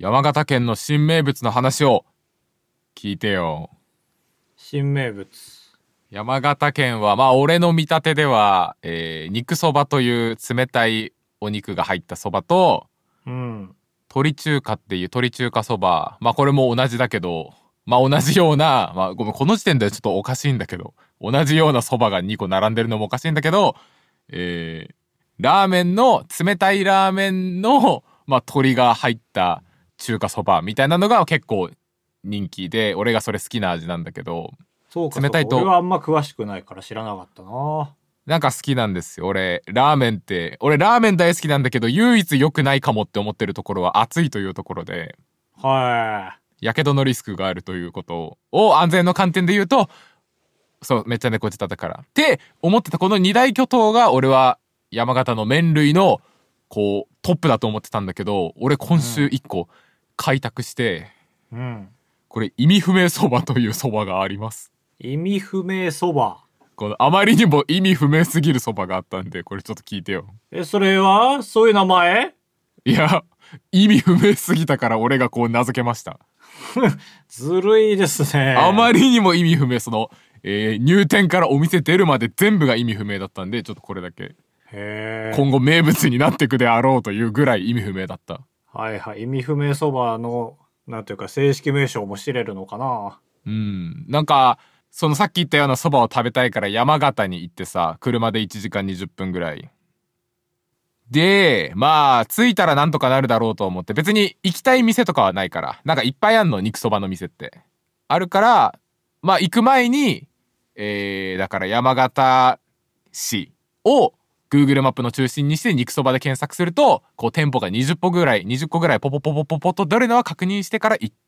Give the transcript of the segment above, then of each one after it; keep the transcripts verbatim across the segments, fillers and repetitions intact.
山形県の新名物の話を聞いてよ。 新名物。 山形県はまあ俺の見立てでは、えー、肉そばという冷たいお肉が入ったそばと、 うん、 鶏中華っていう鶏中華そば、まあこれも同じだけど、まあ同じような、まあごめんこの時点ではちょっとおかしいんだけど、同じようなそばがにこ並んでるのもおかしいんだけど、えー、ラーメンの冷たいラーメンのまあ鶏が入った中華そばみたいなのが結構人気で、俺がそれ好きな味なんだけど、 そうか冷たいとそうか、俺はあんま詳しくないから知らなかったな。 なんか好きなんですよ。俺ラーメンって俺ラーメン大好きなんだけど、唯一良くないかもって思ってるところは熱いというところで、 はやけどのリスクがあるということを安全の観点で言うと、そうめっちゃ猫舌だからって思ってたこの二大巨頭が俺は山形の麺類のこうトップだと思ってたんだけど、俺今週一個開拓して、 い。うん。 これ意味不明そばというそばがあります。 意味不明そば。 このあまりにも意味不明すぎるそばがあったんで、これちょっと聞いてよ。 え、それはそういう名前？ いや、意味不明すぎたから俺がこう名付けました。 ずるいですね。 あまりにも意味不明、その、えー、入店からお店出るまで全部が意味不明だったんで、ちょっとこれだけへー。 今後名物になってくであろうというぐらい意味不明だった。 はいはい。意味不明そばの、なんていうか正式名称も知れるのかな。 うん。なんか、そのさっき言ったようなそばを食べたいから山形に行ってさ、車でいちじかんにじゅっぷんぐらい。で、まあ、着いたらなんとかなるだろうと思って、別に行きたい店とかはないから、なんかいっぱいあんの、肉そばの店って。あるから、まあ行く前に、えー、だから山形市を Google マップの中心にして肉そばで検索すると、こう店舗がにじゅっぽぐらい、にじゅっこぐらいポポポポポポとどれのは確認してから行って、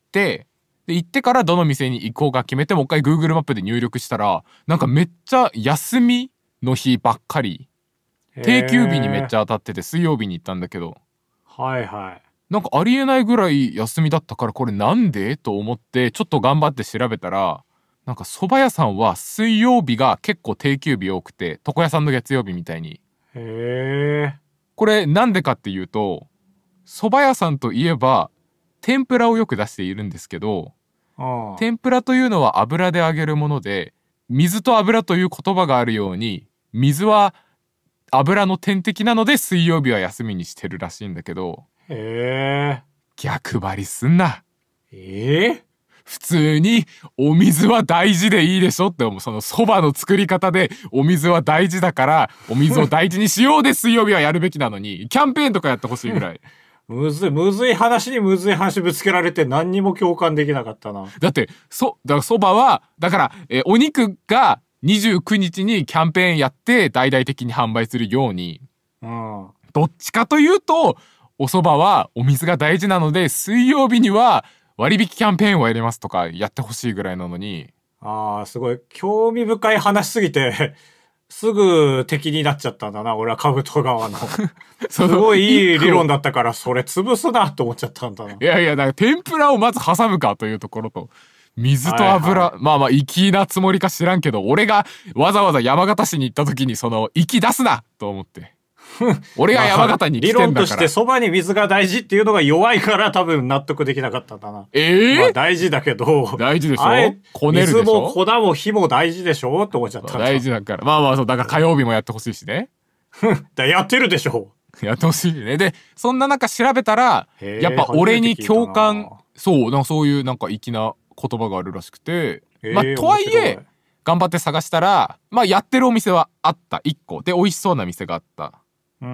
で、行ってからどの店に行こうか決めて、もう一回 Google マップで入力したら、なんかめっちゃ休みの日ばっかり、定休日にめっちゃ当たってて、水曜日に行ったんだけど、 はいはい。 なんかありえないぐらい休みだったから、これなんでと思ってちょっと頑張って調べたら、なんか蕎麦屋さんは水曜日が結構定休日多くて、床屋さんの月曜日みたいに。 へー。 これなんでかっていうと、蕎麦屋さんといえば天ぷらをよく出しているんですけど、 ああ。 天ぷらというのは油で揚げるもので、水と油という言葉があるように、水は油の天敵なので水曜日は休みにしてるらしいんだけど、 へー。 逆張りすんな。 えー、 普通にお水は大事でいいでしょって思う。その蕎麦の作り方でお水は大事だからお水を大事にしようで水曜日はやるべきなのに、キャンペーンとかやってほしいぐらい。 むずい、むずい話にむずい話ぶつけられて何にも共感できなかったな。 だってそだから蕎麦はだから、えー、お肉がにじゅうくにちにキャンペーンやって大々的に販売するように、 うん、 どっちかというとお蕎麦はお水が大事なので水曜日には割引キャンペーンをやりますとかやってほしいぐらいなのに。 ああ、すごい興味深い話すぎてすぐ敵になっちゃったんだな、俺はカブト側の。すごいいい理論だったからそれ潰すなと思っちゃったんだな。いやいや、だから天ぷらをまず挟むかというところと、水と油、はいはい、まあまあ粋なつもりか知らんけど、俺がわざわざ山形市に行った時にその粋出すなと思って。俺が山形に来てんだから、 まあ、理論としてそばに水が大事っていうのが弱いから多分納得できなかったんだな。 ええー、 まあ大事だけど。 大事でしょ。 こねるでしょ。水も粉も火も大事でしょって思っちゃった。 大事だから。まあまあそう、だから火曜日もやってほしいしね。 だやってるでしょ。 やってほしいね。で、そんな中調べたら、やっぱ俺に共感、そう、なんかそういうなんか粋な言葉があるらしくて、まあとはいえ、頑張って探したら、まあやってるお店はあった。いっこ。で、美味しそうな店があった。 うん。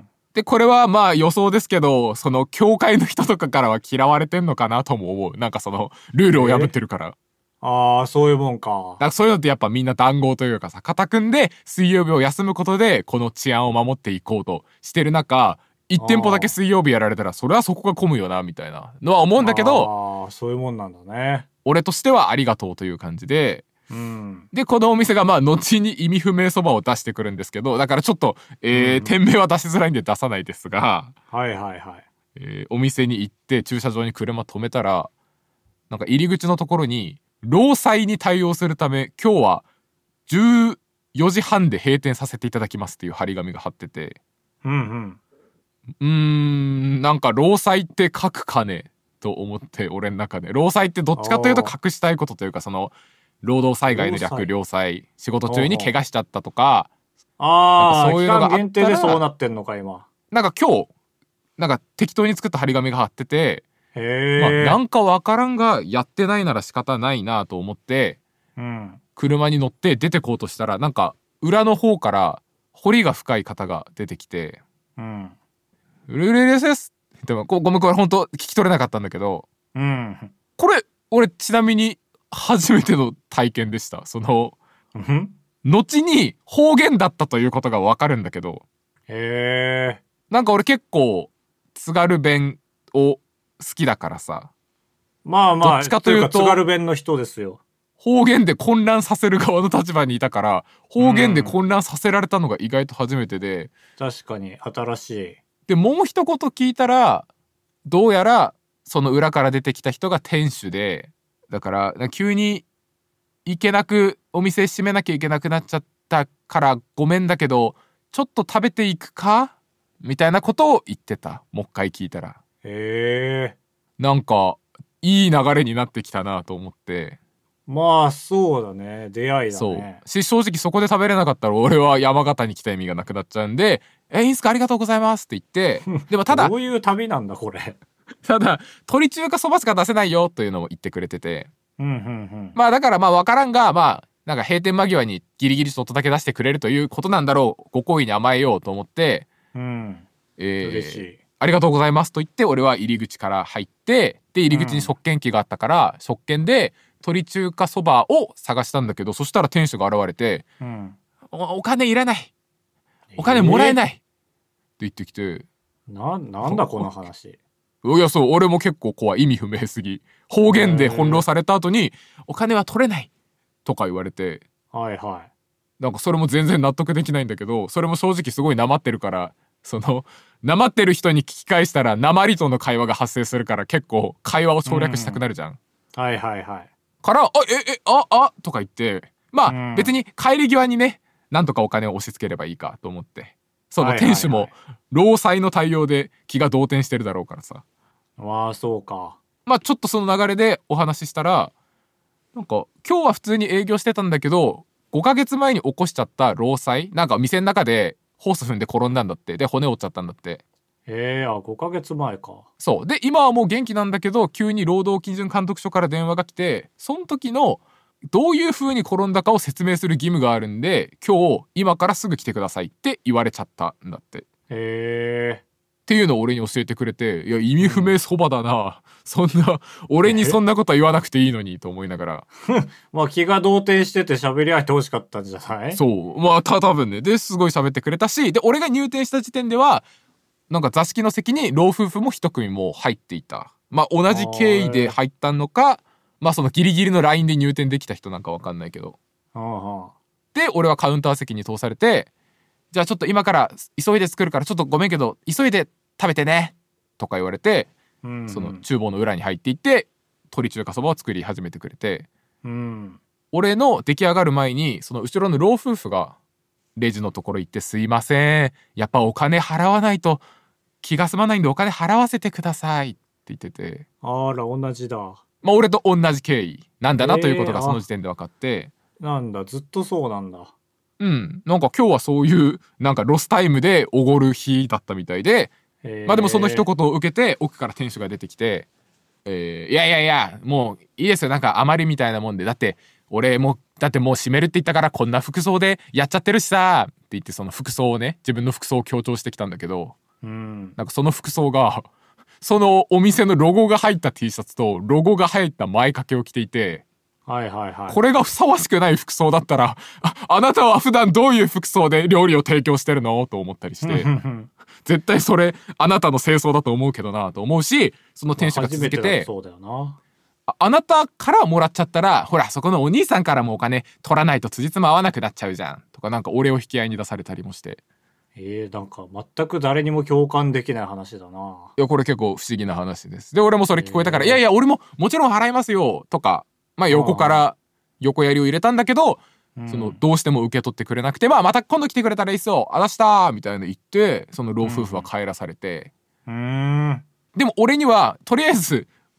で、これはまあ予想ですけど、その教会の人とかからは嫌われてんのかなとも思う。なんかそのルールを破ってるから。 ああ、そういうもんか。 だからそういうのってやっぱみんな談合というかさ、肩組んで水曜日を休むことでこの治安を守っていこうとしてる中、いち店舗だけ水曜日やられたらそれはそこが混むよなみたいなのは思うんだけど、 ああ、そういうもんなんだね。 俺としてはありがとうという感じで、 うん、 でこのお店がまあ後に意味不明そばを出してくるんですけど、だからちょっと、えーうん、店名は出しづらいんで出さないですが、 はいはいはい、 えー、お店に行って駐車場に車止めたら、なんか入り口のところに労災に対応するため今日はじゅうよじはんで閉店させていただきますっていう張り紙が貼ってて、 うんうん、 うーんなんか労災って書くかねと思って、俺の中で労災ってどっちかというと隠したいことというか、その労働災害の略労災、仕事中に怪我しちゃったとか、 ああ、 そういうのがあったら期間限定でそうなってんのか今。 なんか今日なんか適当に作った張り紙が貼ってて、 へえ、 まあなんかわからんがやってないなら仕方ないなと思って、 うん、 車に乗って出てこうとしたら、なんか裏の方から彫りが深い方が出てきて、 うん、 うるるるですでもごめん、これ本当聞き取れなかったんだけど、 うん、 これ俺ちなみに初めての体験でした。そのうん、 後に方言だったということがわかるんだけど、 へえ、 なんか俺結構津軽弁を好きだからさ、 まあまあ、 どっちかというとというか津軽弁の人ですよ。 方言で混乱させる側の立場にいたから、方言で混乱させられたのが意外と初めてで、 確かに新しい。 でもう一言聞いたら、どうやらその裏から出てきた人が店主で、だから急に行けなく、お店閉めなきゃいけなくなっちゃったからごめんだけどちょっと食べていくかみたいなことを言ってた。もう一回聞いたら、 へえ、 なんかいい流れになってきたなと思って。 まあそうだね、出会いだそうね。 し、正直そこで食べれなかったら俺は山形に来た意味がなくなっちゃうんで、えいいんすか、ありがとうございますって言ってでもただどういう旅なんだこれ。 ただ鳥中華そばしか出せないよというのも言ってくれてて、 うんうんうん。 まあだからまあ分からんが、まあなんか閉店間際にギリギリちょっとだけ出してくれるということなんだろう、ご好意に甘えようと思って、 うん、 えー、 嬉しい。 ありがとうございますと言って俺は入り口から入って、で入り口に食券機があったから、うん、食券で鳥中華そばを探したんだけど、そしたら店主が現れて、 うん、 お, お金いらない、お金もらえない、えー、って言ってきて、 な、なんだこの話。 いやそう、俺も結構怖い、意味不明すぎ。方言で翻弄された後にお金は取れないとか言われて、 はいはい、 なんかそれも全然納得できないんだけど、それも正直すごいなまってるから、そのなまってる人に聞き返したらなまりとの会話が発生するから結構会話を省略したくなるじゃん、うん、 はいはいはい。 からあええああとか言って、まあ、うん、別に帰り際にねなんとかお金を押し付ければいいかと思って、その店主も労災の対応で気が動転してるだろうからさ、 わあそうか。 まあちょっとその流れでお話ししたら、なんか今日は普通に営業してたんだけどごかげつまえに起こしちゃった労災、なんか店の中でホース踏んで転んだんだって、で骨折っちゃったんだって。 へえ、あごかげつまえか。 そうで今はもう元気なんだけど、急に労働基準監督署から電話が来て、その時のどういう風に転んだかを説明する義務があるんで、今日今からすぐ来てくださいって言われちゃったんだって。 へえ。 っていうのを俺に教えてくれて、いや意味不明そばだな、うん、そんな俺にそんなことは言わなくていいのにと思いながらまあ気が動転してて喋り合いてほしかったんじゃない？ そうまあた多分ね、ですごい喋ってくれたし、で俺が入店した時点ではなんか座敷の席に老夫婦も一組も入っていた。まあ同じ経緯で入ったのか、まあそのギリギリのラインで入店できた人なんかわかんないけど、 ああ、 で俺はカウンター席に通されて、じゃあちょっと今から急いで作るからちょっとごめんけど急いで食べてねとか言われて、うんうん、その厨房の裏に入っていって鶏中華そばを作り始めてくれて、 うん、 俺の出来上がる前にその後ろの老夫婦がレジのところ行って、すいませんやっぱお金払わないと気が済まないんでお金払わせてくださいって言ってて、 あら同じだ。 まあ俺と同じ経緯なんだなということがその時点で分かって、 えー、なんだずっとそうなんだ。 うん、なんか今日はそういうなんかロスタイムでおごる日だったみたいで、まあでもその一言を受けて奥から店主が出てきて、えー、いやいやいやもういいですよ、なんか余りみたいなもんで、だって俺もだってもう閉めるって言ったからこんな服装でやっちゃってるしさって言って、その服装をね自分の服装を強調してきたんだけど、 うん、 なんかその服装がそのお店のロゴが入った T シャツとロゴが入った前掛けを着ていて、 はいはいはい、 これがふさわしくない服装だったら あ, あなたは普段どういう服装で料理を提供してるのと思ったりして絶対それあなたの清掃だと思うけどなと思うし、その店主が続けて、 そうだよな、 あ, あなたからもらっちゃったらほらそこのお兄さんからもお金取らないと辻褄合わなくなっちゃうじゃんとか、なんか俺を引き合いに出されたりもして、 えー、なんか全く誰にも共感できない話だな。 いやこれ結構不思議な話です。で俺もそれ聞こえたから、えー、いやいや俺ももちろん払いますよとか、まあ横から横やりを入れたんだけど、うん、そのどうしても受け取ってくれなくて、まあまた今度来てくれたらいいっすよあだしたみたいなの言って、その老夫婦は帰らされて、 うん、 でも俺にはとりあえず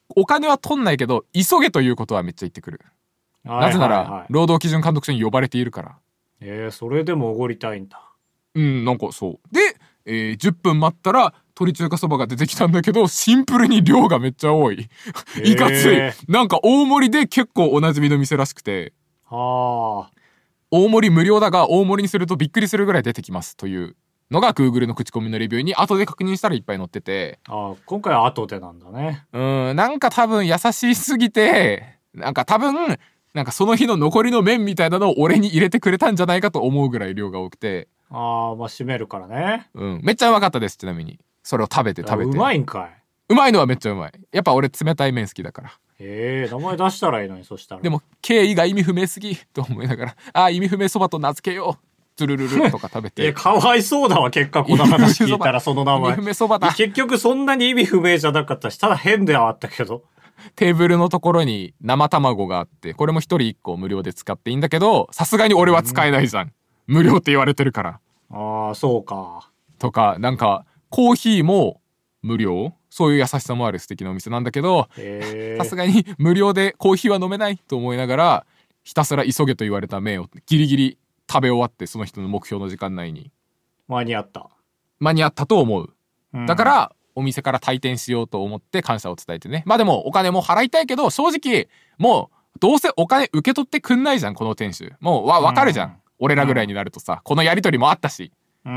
お金は取んないけど急げということはめっちゃ言ってくる。なぜなら労働基準監督署に呼ばれているから。 えー、それでもおごりたいんだ。 うん、なんかそうで、えー、じゅっぷん待ったら鶏中華そばが出てきたんだけど、シンプルに量がめっちゃ多いいかつい。なんか大盛りで結構おなじみの店らしくて、 はあ、 大盛り無料だが大盛りにするとびっくりするぐらい出てきますというのが Google の口コミのレビューに後で確認したらいっぱい載ってて、 あ、今回は後でなんだね。 うん、なんか多分優しすぎて、なんか多分なんかその日の残りの麺みたいなのを俺に入れてくれたんじゃないかと思うぐらい量が多くて、 ああ、まあ閉めるからね。 うん、めっちゃうまかったです。ちなみにそれを食べて食べてうまいんかい。 うまいのはめっちゃうまい。やっぱ俺冷たい麺好きだから。 ええー、名前出したらいいのに。そしたらでも経緯が意味不明すぎと思いながら、ああ意味不明そばと名付けようトゥルルルとか食べていや、かわいそうだわ、結果この話聞いたらその名前。 意味不明そばだ。 結局そんなに意味不明じゃなかったし、ただ変ではあったけど。 テーブルのところに生卵があって、これも一人一個無料で使っていいんだけど、さすがに俺は使えないじゃん、うん、無料って言われてるから。 ああ、そうか。 とか、なんかコーヒーも無料、そういう優しさもある素敵なお店なんだけど、さすがに無料でコーヒーは飲めないと思いながら、ひたすら急げと言われた麺をギリギリ食べ終わって、その人の目標の時間内に間に合った間に合ったと思う、 うん、 だからお店から退店しようと思って感謝を伝えてね。まあでもお金も払いたいけど、正直もうどうせお金受け取ってくんないじゃんこの店主。もうわ分かるじゃん、うん、俺らぐらいになるとさ、うん、このやり取りもあったし、 うん、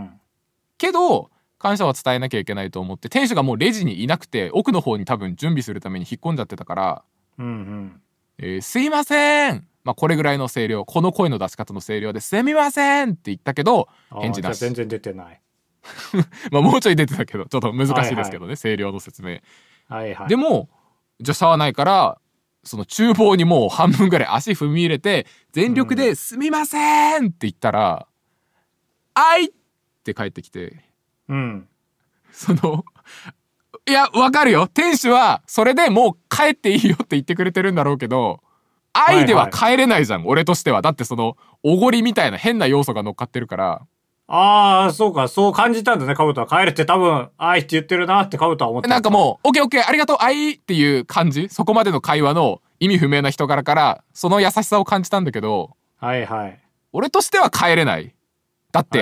けど感謝は伝えなきゃいけないと思って、店主がもうレジにいなくて奥の方に多分準備するために引っ込んじゃってたから、 うんうん、 えー、すいません、まあこれぐらいの声量、この声の出し方の声量ですみませんって言ったけど返事なし。 全然出てないまあもうちょい出てたけどちょっと難しいですけどね、はいはい、声量の説明、 はいはい、 でもじゃあしゃあないから、その厨房にもう半分ぐらい足踏み入れて全力で「すみません」って言ったら「あい!」って帰ってきて、 うん、 そのいやわかるよ、店主はそれでもう帰っていいよって言ってくれてるんだろうけど、愛では帰れないじゃん、はいはい、俺としては。だってそのおごりみたいな変な要素が乗っかってるから。 ああ、そうか、そう感じたんだね、カブトは。帰れって多分、愛って言ってるなってカブトは思ってた。 なんかもう、オッケーオッケー、ありがとう、愛っていう感じ、そこまでの会話の意味不明な人柄から、その優しさを感じたんだけど、 はいはい。 俺としては帰れない。だって、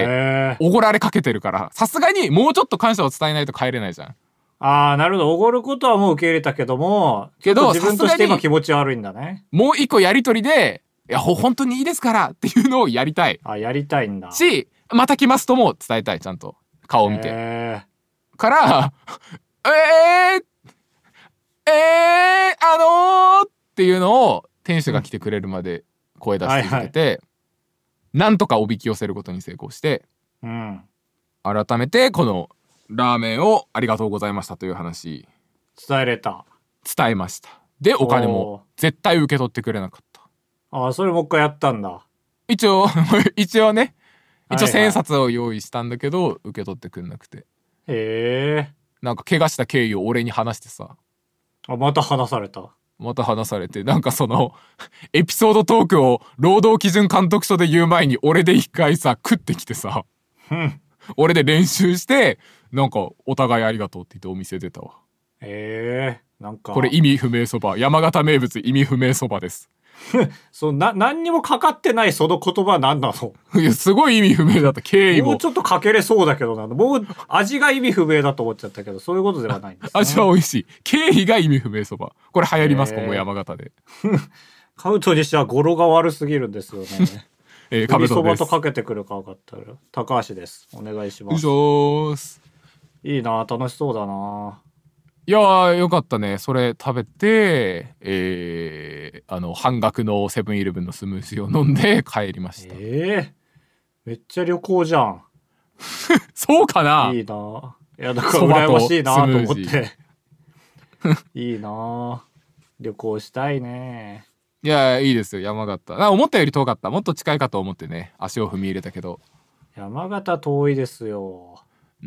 おごられかけてるから、さすがにもうちょっと感謝を伝えないと帰れないじゃん。 ああ、なるほど。おごることはもう受け入れたけども、けど、自分として今気持ち悪いんだね。もう一個やりとりで、いや、ほ、本当にいいですからっていうのをやりたい。 あ、やりたいんだ。 し、また来ますとも伝えたい、ちゃんと。顔を見て。えー、から、えー、えー、あのーっていうのを店主が来てくれるまで声出し続けて、うんはいはい、なんとかおびき寄せることに成功して、 うん、 改めてこのラーメンをありがとうございましたという話。 伝えれた。 伝えました。で、お金も絶対受け取ってくれなかった。 ああ、それもう一回やったんだ。 一応、一応ね。一応千円札を用意したんだけど、はいはい、受け取ってくんなくて。 へえ。 なんか怪我した経緯を俺に話してさ。 あ、また話された。 また話されて、なんかそのエピソードトークを労働基準監督署で言う前に俺で一回さ食ってきてさ、 うん、 俺で練習して、なんかお互いありがとうって言ってお店出たわ。 へえ。なんかこれ意味不明そば、山形名物意味不明そばです。 そうな何にもかかってないその言葉は何なの？ いやすごい意味不明だった。経緯ももうちょっとかけれそうだけどな、もう味が意味不明だと思っちゃったけど、そういうことではないんです、ね、 味は美味しい。経緯が意味不明そば、これ流行ります、今後山形で。 カブトにしては語呂が悪すぎるんですよね。 えー、カブトです。 そばとかけてくるか分かったら高橋です、お願いします。 うすいいな、楽しそうだな。 いやーよかったね。それ食べて、えー、あの半額のセブンイレブンのスムージーを飲んで帰りました。 えー、めっちゃ旅行じゃん。 そうかな。 いいな。いやだから羨ましいなと思って。いいな。旅行したいね。 いやいいですよ山形。あ、思ったより遠かった。もっと近いかと思ってね足を踏み入れたけど。 山形遠いですよ。 うん。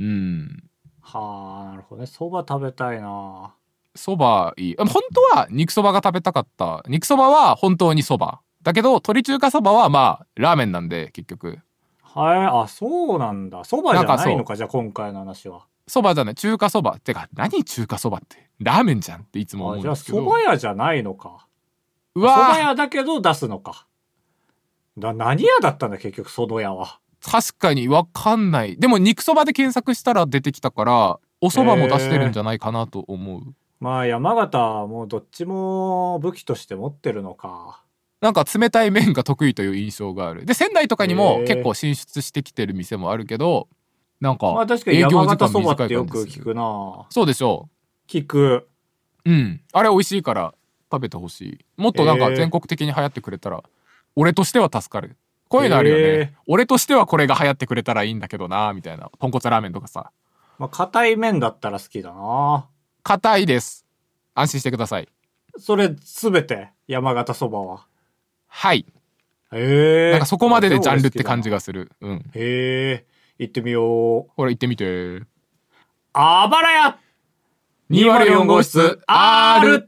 はあ、なるほどね。そば食べたいな。 そばいい。本当は肉そばが食べたかった。肉そばは本当にそばだけど、鶏中華そばはまあラーメンなんで結局。 はい、あ、そうなんだ。そばじゃないのか、じゃあ今回の話は。 そばじゃない、中華そばってか、何中華そばってラーメンじゃんっていつも思うんですけど。 じゃあ蕎麦屋じゃないのか。 うわ蕎麦屋だけど出すのか。だ何屋だったんだ結局その屋は。 確かにわかんない。でも肉そばで検索したら出てきたから、お蕎麦も出してるんじゃないかなと思う。 まあ山形はもうどっちも武器として持ってるのか。 なんか冷たい麺が得意という印象がある。で仙台とかにも結構進出してきてる店もあるけど、なんかまあ確かに山形そばってよく聞くな。 そうでしょう。聞く。 うん。あれ美味しいから食べてほしい。もっとなんか全国的に流行ってくれたら、俺としては助かる。こういうのあるよね、えー、俺としてはこれが流行ってくれたらいいんだけどなみたいな。豚骨ラーメンとかさ。 まあ硬い麺だったら好きだな。 硬いです。安心してください。 それすべて山形そばは。 はい。 へえ。 なんかそこまででジャンルって感じがする。うん。 へえ。行ってみよう。 ほら行ってみて。 あばらやにーまるよん号室 R。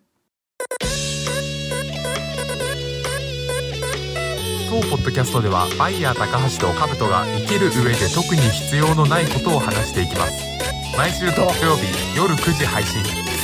当ポッドキャストではバイヤー高橋とカブトが生きる上で特に必要のないことを話していきます。毎週土曜日夜くじ配信。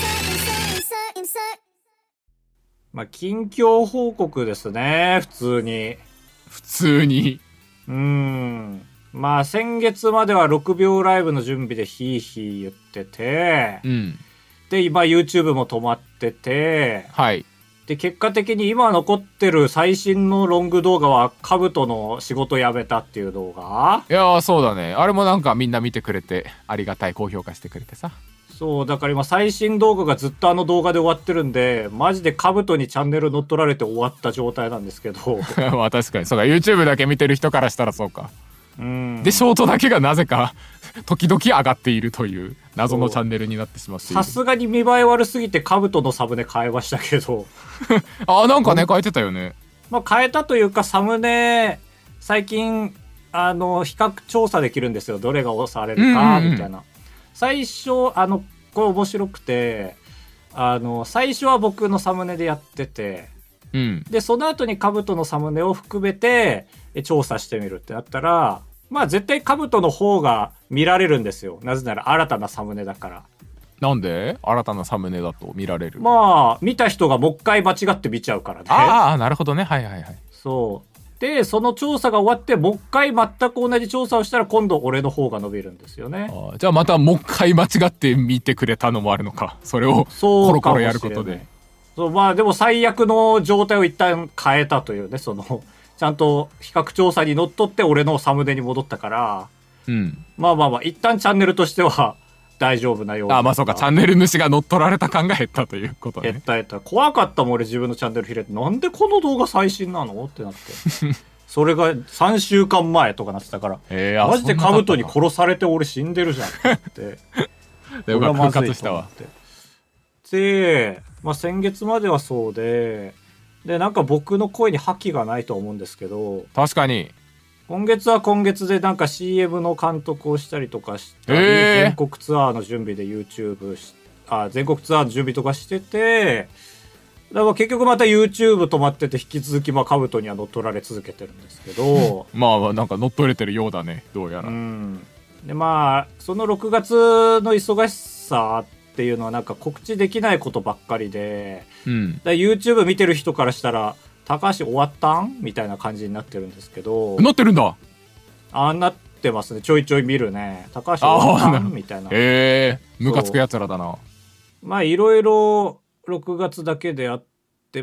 まあ近況報告ですね、普通に。 普通に。 うーん。まあ先月まではろくびょうライブの準備でヒーヒー言ってて、 うん、 で今 YouTube も止まってて、 はい。 で結果的に今残ってる最新のロング動画はカブトの仕事辞めたっていう動画。 いやーそうだね。あれもなんかみんな見てくれてありがたい、高評価してくれてさ。 そうだから今最新動画がずっとあの動画で終わってるんで、マジでカブトにチャンネル乗っ取られて終わった状態なんですけどまあ確かにそうか、 YouTube だけ見てる人からしたらそうか。 うんでショートだけがなぜか時々上がっているという謎のチャンネルになってしまっている。 さすがに見栄え悪すぎてカブトのサムネ変えましたけどあなんかね変えてたよね。 まあ変えたというか、サムネ最近あの比較調査できるんですよ、どれが押されるかみたいな、うんうんうん、最初あのこれ面白くて、あの最初は僕のサムネでやってて、 うん、 でその後にカブトのサムネを含めて調査してみるってなったら、まあ絶対カブトの方が見られるんですよ。なぜなら新たなサムネだから。 なんで新たなサムネだと見られる？ まあ見た人がもう一回間違って見ちゃうからね。 ああなるほどね。はいはいはい。 そうでその調査が終わってもう一回全く同じ調査をしたら今度俺の方が伸びるんですよね。 あじゃあまたもう一回間違って見てくれたのもあるのか。それをコロコロやることで。 そうまあでも最悪の状態を一旦変えたというね、そのちゃんと比較調査にのっとって俺のサムネに戻ったから、 うん、 まあまあまあ一旦チャンネルとしては大丈夫なような。 あまあそうか、チャンネル主が乗っ取られた感が減ったということね。 減った減った。怖かったもん俺自分のチャンネル開いて、なんでこの動画最新なのってなってそれがさんしゅうかんまえとかなってたから、 えー、 マジでカブトに殺されて俺死んでるじゃんってで俺は復活したわ。 で、まあ、先月まではそうででなんか僕の声に覇気がないと思うんですけど、 確かに今月は今月でなんか シーエム の監督をしたりとかしたり、えー、全国ツアーの準備で YouTube しあ全国ツアーの準備とかしてて、だから結局また YouTube 止まってて引き続きまあカブトには乗っ取られ続けてるんですけどまあなんか乗っ取れてるようだね、どうやら。 うんでまあそのろくがつの忙しさっていうのはなんか告知できないことばっかりで、 うん、 だ YouTube 見てる人からしたら高橋終わったんみたいな感じになってるんですけど。 なってるんだ。 あなってますね、ちょいちょい見るね。高橋終わったんみたいな。 へえムカつくやつらだな。 まあいろいろろくがつだけであって、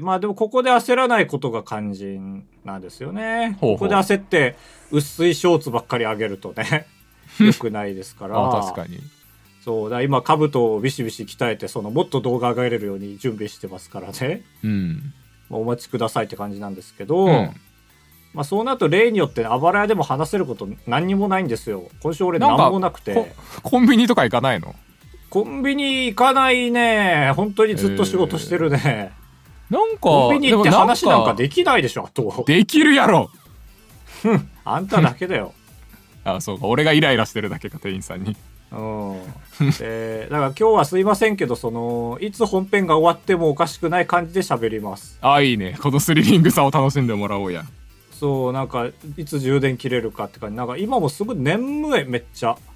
まあでもここで焦らないことが肝心なんですよね。ほうほう、ここで焦って薄いショーツばっかり上げるとね良くないですから。 あ確かに。 そうだ今兜をビシビシ鍛えて、そのもっと動画上げれるように準備してますからね。 うん。 まあ、お待ちくださいって感じなんですけど、 うん、 まあそうなると例によってあばら屋でも話せること何にもないんですよ。今週俺何もなくて。 コ, コンビニとか行かないの？ コンビニ行かないね。本当にずっと仕事してるね。 なんかコンビニ行って話なんかできないでしょ。あとできるやろあんただけだよあそうか、俺がイライラしてるだけか、店員さんに。 うんでだから今日はすいませんけど、そのいつ本編が終わってもおかしくない感じで喋ります。 あいいね、このスリリングさを楽しんでもらおうや。 そうなんかいつ充電切れるかって感じ。なんか今もすごい眠い、めっちゃ。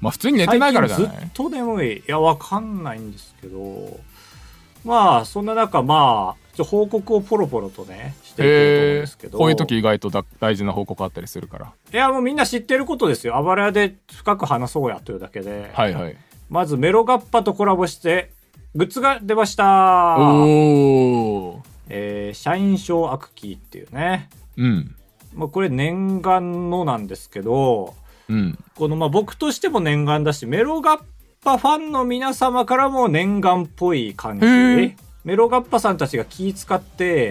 まあ普通に寝てないからじゃない？ 最近ずっと眠い。いや、わかんないんですけど、まあそんな中、まあちょ報告をポロポロとねしていこうと思うんですけど、 こういう時意外とだ大事な報告あったりするから。 いやもうみんな知ってることですよ。あばらやで深く話そうやというだけで、 はいはい。 まずメロガッパとコラボしてグッズが出ました。 おー、 えー、社員証アクキーっていうね、 うん、 まあ、これ念願のなんですけど、 うん、 このまあ僕としても念願だし、メロガッパファンの皆様からも念願っぽい感じ。メロガッパさんたちが気使って、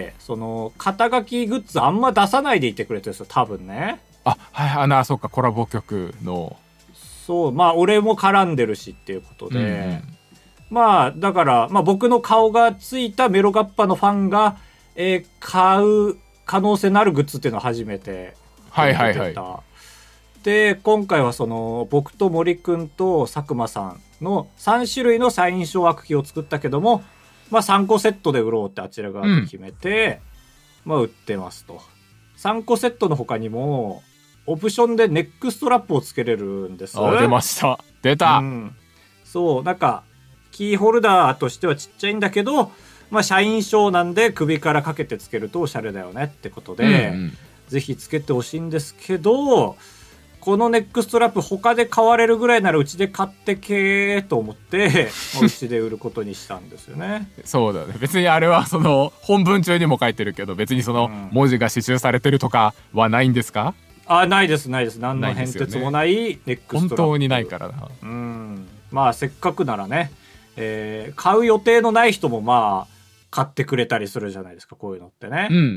その肩書きグッズあんま出さないでいてくれてるんですよ、多分ね。 あ、はい、あの、そっか、コラボ曲の。 そう、まあ俺も絡んでるしっていうことで、うんうん、まあだから、まあ僕の顔がついたメロガッパのファンが、えー、買う可能性のあるグッズっていうのを初めて。 はいはいはい。 で、今回はその僕と森くんと佐久間さんのさん種類のサイン証アクキーを作ったけども、まあさんこセットで売ろうってあちら側で決めて、うん、まあ売ってますと。さんこセットの他にも、オプションでネックストラップをつけれるんです。 あ、出ました。出た、うん、 そう、なんか、キーホルダーとしてはちっちゃいんだけど、まあ社員証なんで首からかけてつけるとおしゃれだよねってことで、うんうん、ぜひつけてほしいんですけど、このネックストラップ他で買われるぐらいならうちで買ってけーと思ってうちで売ることにしたんですよね。 そうだね。別にあれはその本文中にも書いてるけど、別にその文字が刺繍されてるとかはないんですか？ うん、あ、ないですないです。何の変哲もないネックストラップ。 本当にないからな。 うん。まあせっかくならね、えー、買う予定のない人もまあ買ってくれたりするじゃないですか、こういうのってね。 うんうん。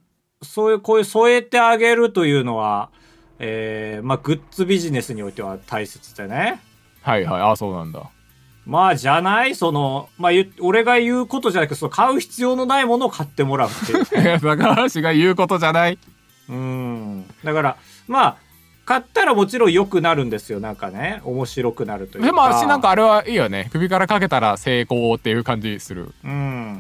そういうこういう添えてあげるというのは。えー、まあグッズビジネスにおいては大切でね。 はいはい。ああ、そうなんだ。 まあじゃないそのまあ俺が言うことじゃなくて、その買う必要のないものを買ってもらうっていう、ね、 高橋が言うことじゃない。 うん。だからまあ買ったらもちろん良くなるんですよ。なんかね、面白くなるというか。 でも私なんかあれはいいよね。首からかけたら成功っていう感じする。 うん。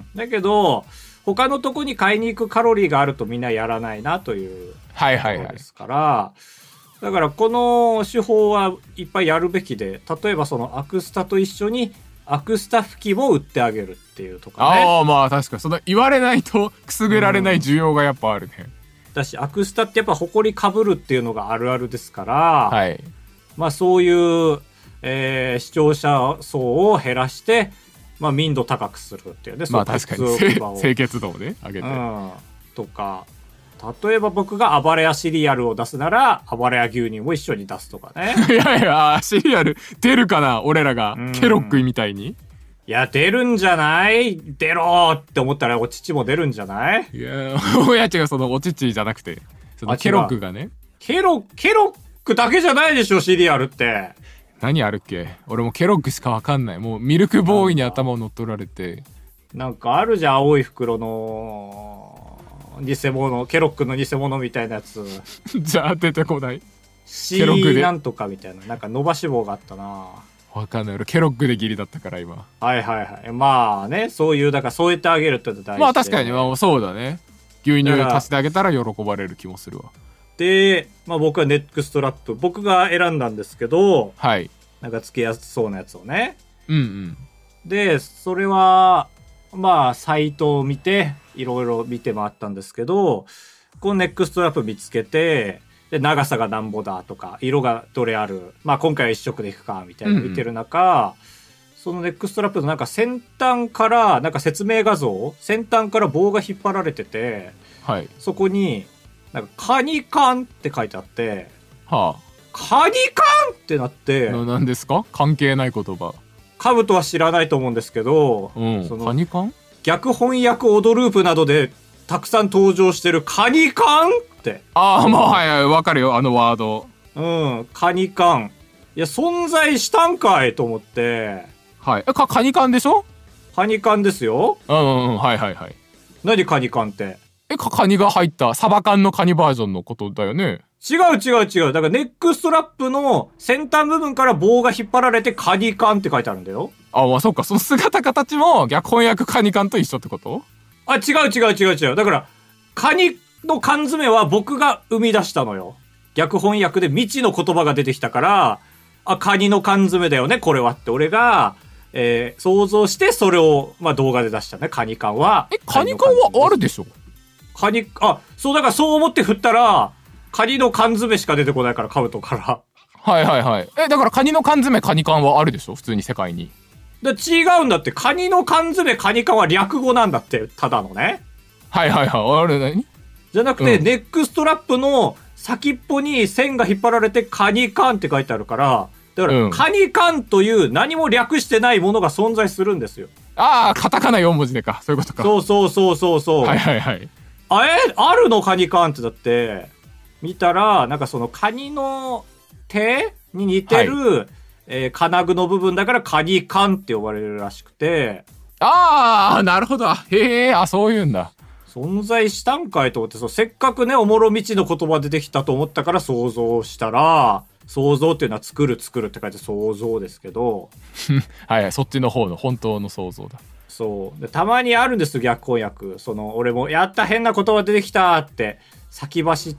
だけど他のとこに買いに行くカロリーがあるとみんなやらないなという。 はいはいはい。 ですから、だからこの手法はいっぱいやるべきで、例えばそのアクスタと一緒にアクスタ拭きも売ってあげるっていうとかね。 ああ、まあ確かにその言われないとくすぐられない需要がやっぱあるね。うん、 だしアクスタってやっぱ埃かぶるっていうのがあるあるですから、 はい。 まあそういう、えー、視聴者層を減らして、まあ民度高くするっていうね。 まあ確かに清潔度をね上げて、うん、 とか。例えば僕があばれやシリアルを出すなら、あばれや牛乳も一緒に出すとかね。 いやいや、シリアル出るかな俺らが。ケロックみたいに。 いや、出るんじゃない出ろーって思ったらお乳も出るんじゃない？ いや、親父がそのお乳じゃなくて、そのケロックがね。 ケロ、ケロックだけじゃないでしょ、シリアルって。 何あるっけ？俺もケロックしかわかんない。もうミルクボーイに頭を乗っ取られて。 なんかあるじゃん、青い袋の。偽物、ケロックの偽物みたいなやつ。 じゃあ出てこない。 ケロックでなんとかみたいな、なんか伸ばし棒があったな。 わかんない。俺ケロックでギリだったから今。 はいはいはい。まあね、そういうだから添えてあげるって大事で。 まあ確かに、まあそうだね。牛乳足してあげたら喜ばれる気もするわ。 で、まあ僕はネックストラップ、僕が選んだんですけど、 はい。 なんかつけやすそうなやつをね。 うんうん。 で、それはまあサイトを見て。いろいろ見て回ったんですけど、このネックストラップ見つけて、で長さがなんぼだとか色がどれある、まあ今回は一色でいくかみたいなの見てる中、うん、そのネックストラップのなんか先端からなんか説明画像、先端から棒が引っ張られてて、 はい、 そこになんかカニカンって書いてあって、 はあ、 カニカンってなって、 な、なんですか？関係ない言葉。 カブトは知らないと思うんですけど、 うん、 そのカニカン？ 逆翻訳オドループなどでたくさん登場してるカニカンって。 ああ、まあはいはい、わかるよ、あのワード。 うん、カニカン。いや、存在したんかいと思って。 はい。え、か、カニカンでしょ？ カニカンですよ。 うんうんうん、はいはいはい。 何カニカンって。 え、か、カニが入ったサバ缶のカニバージョンのことだよね。 違う違う違う。だからネックストラップの先端部分から棒が引っ張られてカニカンって書いてあるんだよ。 あ、まあそっか。その姿形も逆翻訳カニカンと一緒ってこと？ あ、違う違う違う違う。だから、カニの缶詰は僕が生み出したのよ。逆翻訳で未知の言葉が出てきたから、 あ、カニの缶詰だよね、これはって俺が、えー、想像してそれを、まあ、動画で出したね。カニ缶は。 え、カニ缶はあるでしょ？ カニ、あ、そうだからそう思って振ったら、カニの缶詰しか出てこないから、カブトから。 はいはいはい。え、だからカニの缶詰、カニ缶はあるでしょ？普通に世界に。 だ違うんだって、カニの缶詰、カニ缶は略語なんだって、ただのね。 はいはいはい。あれ何？ じゃなくて、 うん、 ネックストラップの先っぽに線が引っ張られてカニ缶って書いてあるから、だから、うん、カニ缶という何も略してないものが存在するんですよ。 ああ、カタカナよん文字でか。そういうことか。 そうそうそうそうそう。 はいはいはい。 あえあるのカニ缶ってだって、見たら、なんかそのカニの手に似てる、はい、えー、金具の部分だからカニ缶って呼ばれるらしくて。 ああ、なるほど。へえ、あ、そういうんだ。 存在したんかいと思って、そう、せっかくね、おもろみちの言葉出てきたと思ったから想像したら、想像っていうのは作る作るって書いて想像ですけど。 はい、そっちの方の本当の想像だ。 そうでたまにあるんですよ、逆翻訳。その俺もやった変な言葉出てきたって先走って、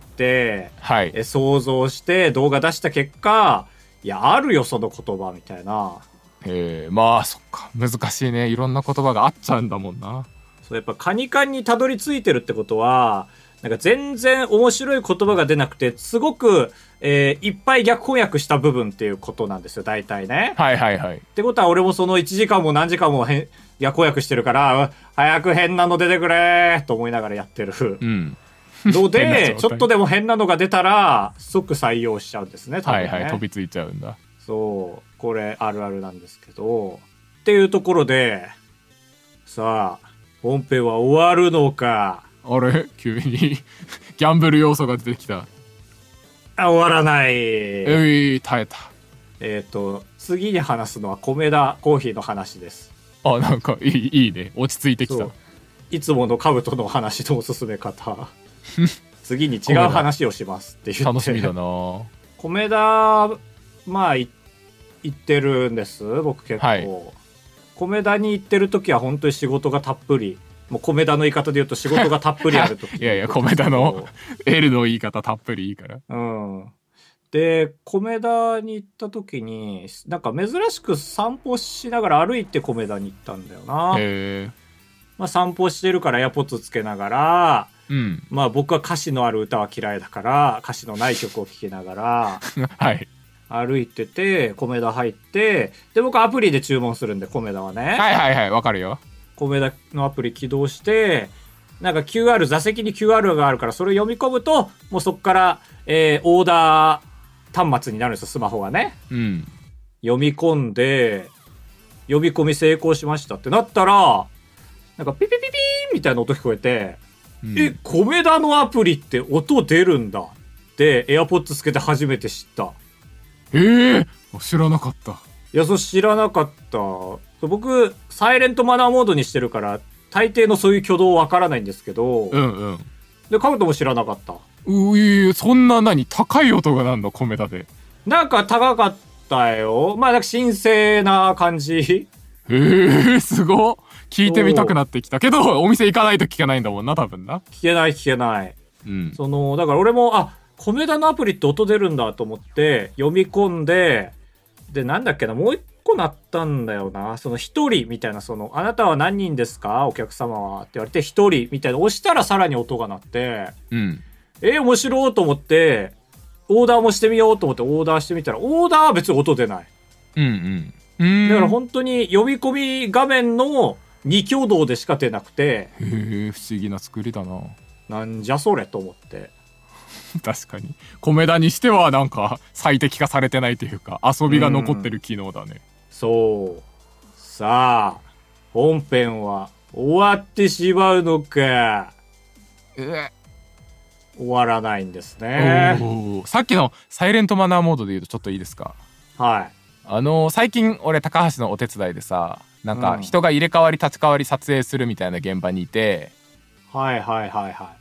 はい、 え想像して動画出した結果、いやあるよその言葉みたいな。 へえ、まあそっか、難しいね。いろんな言葉があっちゃうんだもんな。 そうやっぱカニカンにたどり着いてるってことは、なんか全然面白い言葉が出なくて、すごく、えー、いっぱい逆翻訳した部分っていうことなんですよ、大体ね。 はいはいはい。 ってことは俺もそのいちじかんも何時間もへん逆翻訳してるから、早く変なの出てくれと思いながらやってる。うん。ので、ちょっとでも変なのが出たら、即採用しちゃうんですね、多分ね。 はいはい、飛びついちゃうんだ。 そう。これあるあるなんですけど。っていうところで、さあ、本編は終わるのか。 あれ急にギャンブル要素が出てきた。 あ、終わらない。 えい、耐えた。 えっと、次に話すのは米田コーヒーの話です。 あ、なんかいい、いいね。落ち着いてきた。 いつものカブトの話のおすすめ方。次に違う話をしますって言って。 楽しみだな。 米田、まあ、行ってるんです。僕結構。はい、米田に行ってる時は本当に仕事がたっぷり。もう米田の言い方で言うと仕事がたっぷりある時。 いやいや、米田の L の言い方たっぷりいいから。 うん。で、米田に行った時に、なんか珍しく散歩しながら歩いて米田に行ったんだよな。 へー。 まあ散歩してるからエアポッツつけながら、 うん、 まあ僕は歌詞のある歌は嫌いだから、歌詞のない曲を聴きながら、 はい。 歩いてて、米田入って、で、僕アプリで注文するんで、米田はね。 はいはいはい、わかるよ。 米田のアプリ起動して、なんか キューアール、座席に キューアール があるから、それを読み込むと、もうそこから、えー、オーダー端末になるんですよ、スマホがね。 うん。 読み込んで、呼び込み成功しましたってなったら、なんかピピピピーみたいな音聞こえて、うん、え、米田のアプリって音出るんだって、エアポッツつけて初めて知った。 えー、知らなかった。 いや、そう知らなかった。僕、サイレントマナーモードにしてるから、大抵のそういう挙動わからないんですけど、 うんうん。 で、カブトも知らなかった。 うい、そんな何高い音がなんの米田で。 なんか高かったよ。まあ、なんか神聖な感じ。 へー、すごっ。聞いてみたくなってきたけど、お店行かないと聞けないんだもんな、多分な。 聞けない聞けない。 うん。 その、だから俺も、あ、米田のアプリって音出るんだと思って、読み込んで、で、なんだっけな、もう一個鳴ったんだよな。その一人みたいな、その、あなたは何人ですかお客様はって言われて、一人みたいな、押したらさらに音が鳴って、 うん。 えー、面白いと思って、オーダーもしてみようと思ってオーダーしてみたら、オーダーは別に音出ない。 うんうん。うーん。 だから本当に読み込み画面の二挙動でしか出なくて。へえ、不思議な作りだな。 なんじゃそれと思って。 確かに米田にしてはなんか最適化されてないというか遊びが残ってる機能だね。 そうさあ本編は終わってしまうのか。 え終わらないんですね。 おさっきのサイレントマナーモードで言うとちょっといいですか。 はい。 あのー、最近俺高橋のお手伝いでさ、なんか人が入れ替わり立ち替わり撮影するみたいな現場にいて、 うん、はいはいはいはい。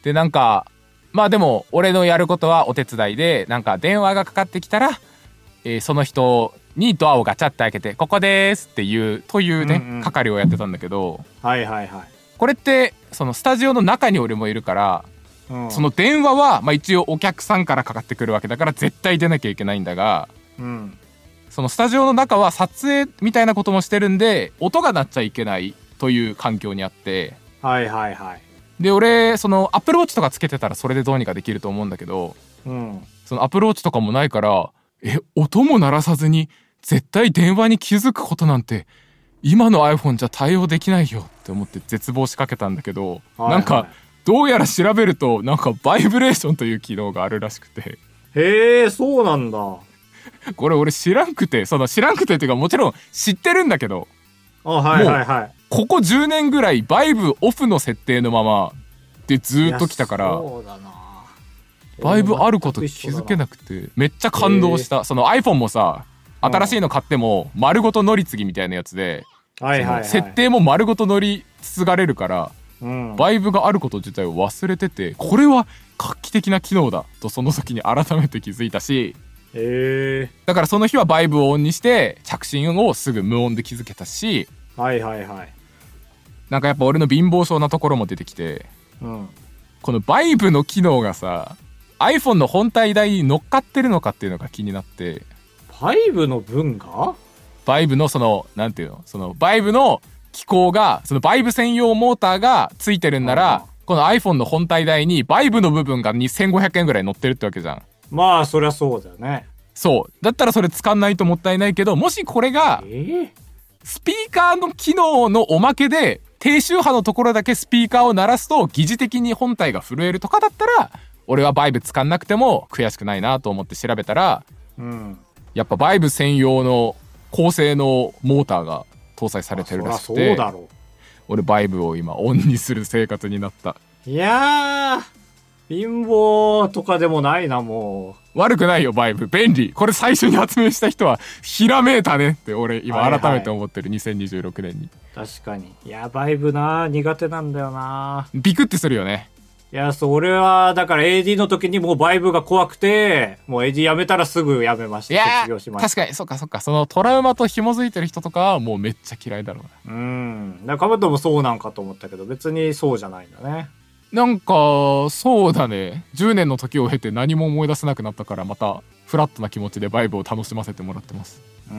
でなんかまあでも俺のやることはお手伝いで、なんか電話がかかってきたら、えー、その人にドアをガチャって開けてここですっていうというね、うんうん、係をやってたんだけど、 はいはいはい。 これってそのスタジオの中に俺もいるから、うん、その電話はまあ一応お客さんからかかってくるわけだから絶対出なきゃいけないんだが、 うん、 そのスタジオの中は撮影みたいなこともしてるんで音が鳴っちゃいけないという環境にあって、 はいはいはい。 で俺その Apple Watch とかつけてたらそれでどうにかできると思うんだけど、 うん、 その Apple Watch とかもないから、え音も鳴らさずに絶対電話に気づくことなんて今の iPhone じゃ対応できないよって思って絶望しかけたんだけど、はいはい、なんかどうやら調べるとなんかバイブレーションという機能があるらしくて、 へえ、そうなんだ。 これ俺知らんくて、その知らんくてっていうかもちろん知ってるんだけど、 あ、はいはいはい。 ここじゅうねんぐらいバイブオフの設定のままでずーっと来たから、 そうだな、 バイブあること気づけなくてめっちゃ感動した。その iPhone もさ、新しいの買っても丸ごと乗り継ぎみたいなやつで、 はいはいはい、 設定も丸ごと乗り継がれるから、うん、バイブがあること自体を忘れてて、これは画期的な機能だとその時に改めて気づいたし、 へー、 だからその日はバイブをオンにして着信をすぐ無音で気づけたし、 はいはいはい、 なんかやっぱ俺の貧乏症なところも出てきて、うん、このバイブの機能がさ iPhone の本体台に乗っかってるのかっていうのが気になって。 バイブの分がバイブのそのなんていうの、そのバイブの機構が、そのバイブ専用モーターがついてるんなら、この iPhone の本体台にバイブの部分がにせんごひゃくえんぐらい乗ってるってわけじゃん。 まあそりゃそうだよね。 そうだったらそれ使わないともったいないけど、もしこれがスピーカーの機能のおまけで低周波のところだけスピーカーを鳴らすと疑似的に本体が震えるとかだったら、俺はバイブ使んなくても悔しくないなと思って調べたら、うん、やっぱバイブ専用の高性能モーターが搭載されてるらしくて、 そうだろう。 俺バイブを今オンにする生活になった。 いやー、貧乏とかでもないな。もう悪くないよバイブ、便利。これ最初に発明した人はひらめいたねって俺今改めて思ってる、はいはい、にせんにじゅうろくねんに。 確かに。いやバイブな、苦手なんだよな。 ビクってするよね。 いや、そう、俺は、だから エーディー の時にもうバイブが怖くて、もう エーディー やめたらすぐやめました。 いや卒業しました。 確かに、そっかそっか。そのトラウマと紐づいてる人とかはもうめっちゃ嫌いだろうな。うん。だからカブトもそうなんかと思ったけど、別にそうじゃないんだね。 なんか、そうだね。じゅうねんの時を経て何も思い出せなくなったから、またフラットな気持ちでバイブを楽しませてもらってます。 うん。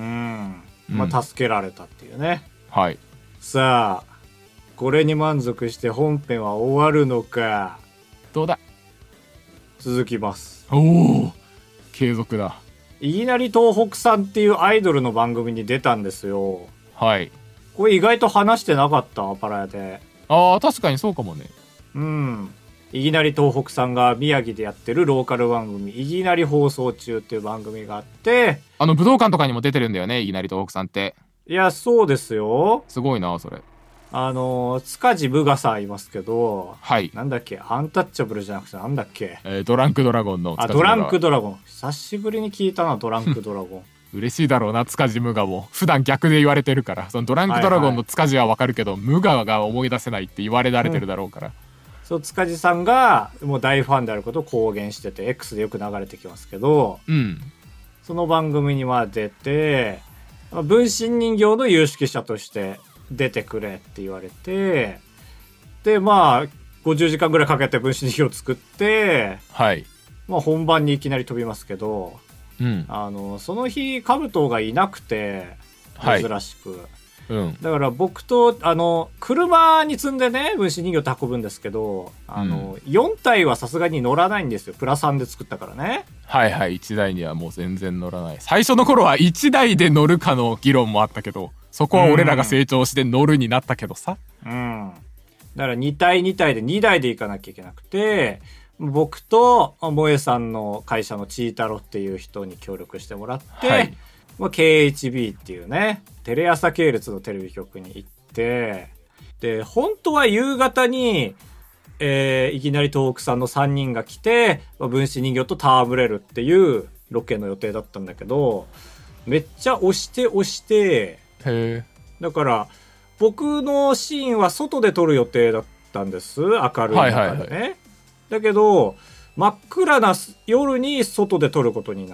まあ、助けられたっていうね。 はい。 さあ、これに満足して本編は終わるのか。 どうだ。 続きます。 おお、継続だ。 いきなり東北さんっていうアイドルの番組に出たんですよ。 はい。 これ意外と話してなかった、パラヤで。 ああ、確かにそうかもね。 うん。いきなり東北さんが宮城でやってるローカル番組、いきなり放送中っていう番組があって、 あの武道館とかにも出てるんだよね、いきなり東北さんって。 いや、そうですよ。 すごいなそれ。 あの塚地武雅さんいますけど、 はい。 なんだっけ、アンタッチャブルじゃなくてなんだっけ、 えー、ドランクドラゴンの塚地武雅。あ、ドランクドラゴン。久しぶりに聞いたな、ドランクドラゴン。 嬉しいだろうな、塚地無我も。普段逆で言われてるから、そのドランクドラゴンの塚地はわかるけど、はいはい、無我が思い出せないって言われられてるだろうから。うん、 そう塚地さんがもう大ファンであることを公言してて X でよく流れてきますけど、 うん、 その番組には出て、分身人形の有識者として出てくれって言われて、でまあごじゅうじかんぐらいかけて分身人形を作って、 はい、 まあ、本番にいきなり飛びますけど、 うん、 あのその日兜がいなくて珍しく、はい、うん、だから僕とあの車に積んでね分身人形って運ぶんですけど、あの、うん、よんたいはさすがに乗らないんですよ、プラさんで作ったからね。 はいはい、いちだいにはもう全然乗らない。最初の頃はいちだいで乗るかの議論もあったけど、そこは俺らが成長して乗るになったけどさ、 うん、うん、だからにたいにたいでにだいで行かなきゃいけなくて、僕と萌えさんの会社のチータロっていう人に協力してもらって、はい、ケーエイチビー っていうねテレ朝系列のテレビ局に行って、で本当は夕方に、えー、いきなり東北さんのさんにんが来て分身人形と戯れるっていうロケの予定だったんだけど、めっちゃ押して押して、 へだから僕のシーンは外で撮る予定だったんです、明るい中でね、はいはいはい、だけど真っ暗な夜に外で撮ることになって、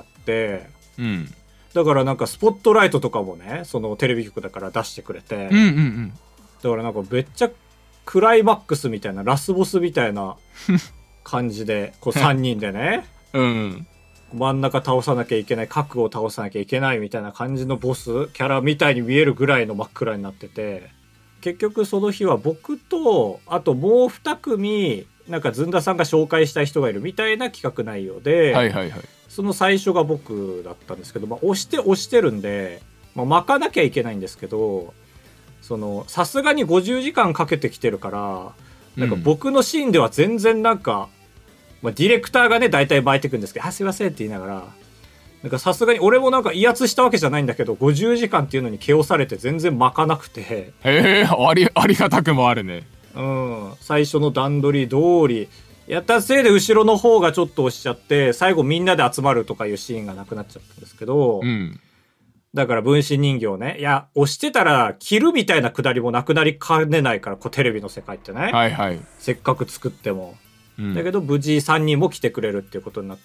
うん、 だからなんかスポットライトとかもねそのテレビ局だから出してくれて、 うんうんうん、 だからなんかめっちゃクライマックスみたいなラスボスみたいな感じでこうさんにんでね、 うん、 真ん中倒さなきゃいけない、核を倒さなきゃいけないみたいな感じのボスキャラみたいに見えるぐらいの真っ暗になってて、結局その日は僕とあともうに組なんかずんださんが紹介したい人がいるみたいな企画内容で、 はいはいはい、 その最初が僕だったんですけど、まあ、押して押してるんで、まあ、巻かなきゃいけないんですけど、そのさすがにごじゅうじかんかけてきてるからなんか僕のシーンでは全然なんか、まあ、ディレクターがね大体巻いてくんですけど、あすいませんって言いながら、なんかさすがに俺もなんか威圧したわけじゃないんだけどごじゅうじかんっていうのに気をされて全然巻かなくて、 へえ、ありありがたくもあるね。 うん、最初の段取り通りやったせいで後ろの方がちょっと押しちゃって最後みんなで集まるとかいうシーンがなくなっちゃったんですけど、 うん、 だから分身人形ね、いや押してたら切るみたいなくだりもなくなりかねないから、こうテレビの世界ってね、 はいはい、 せっかく作っても、 うん、 だけど無事さんにんも来てくれるっていうことになって、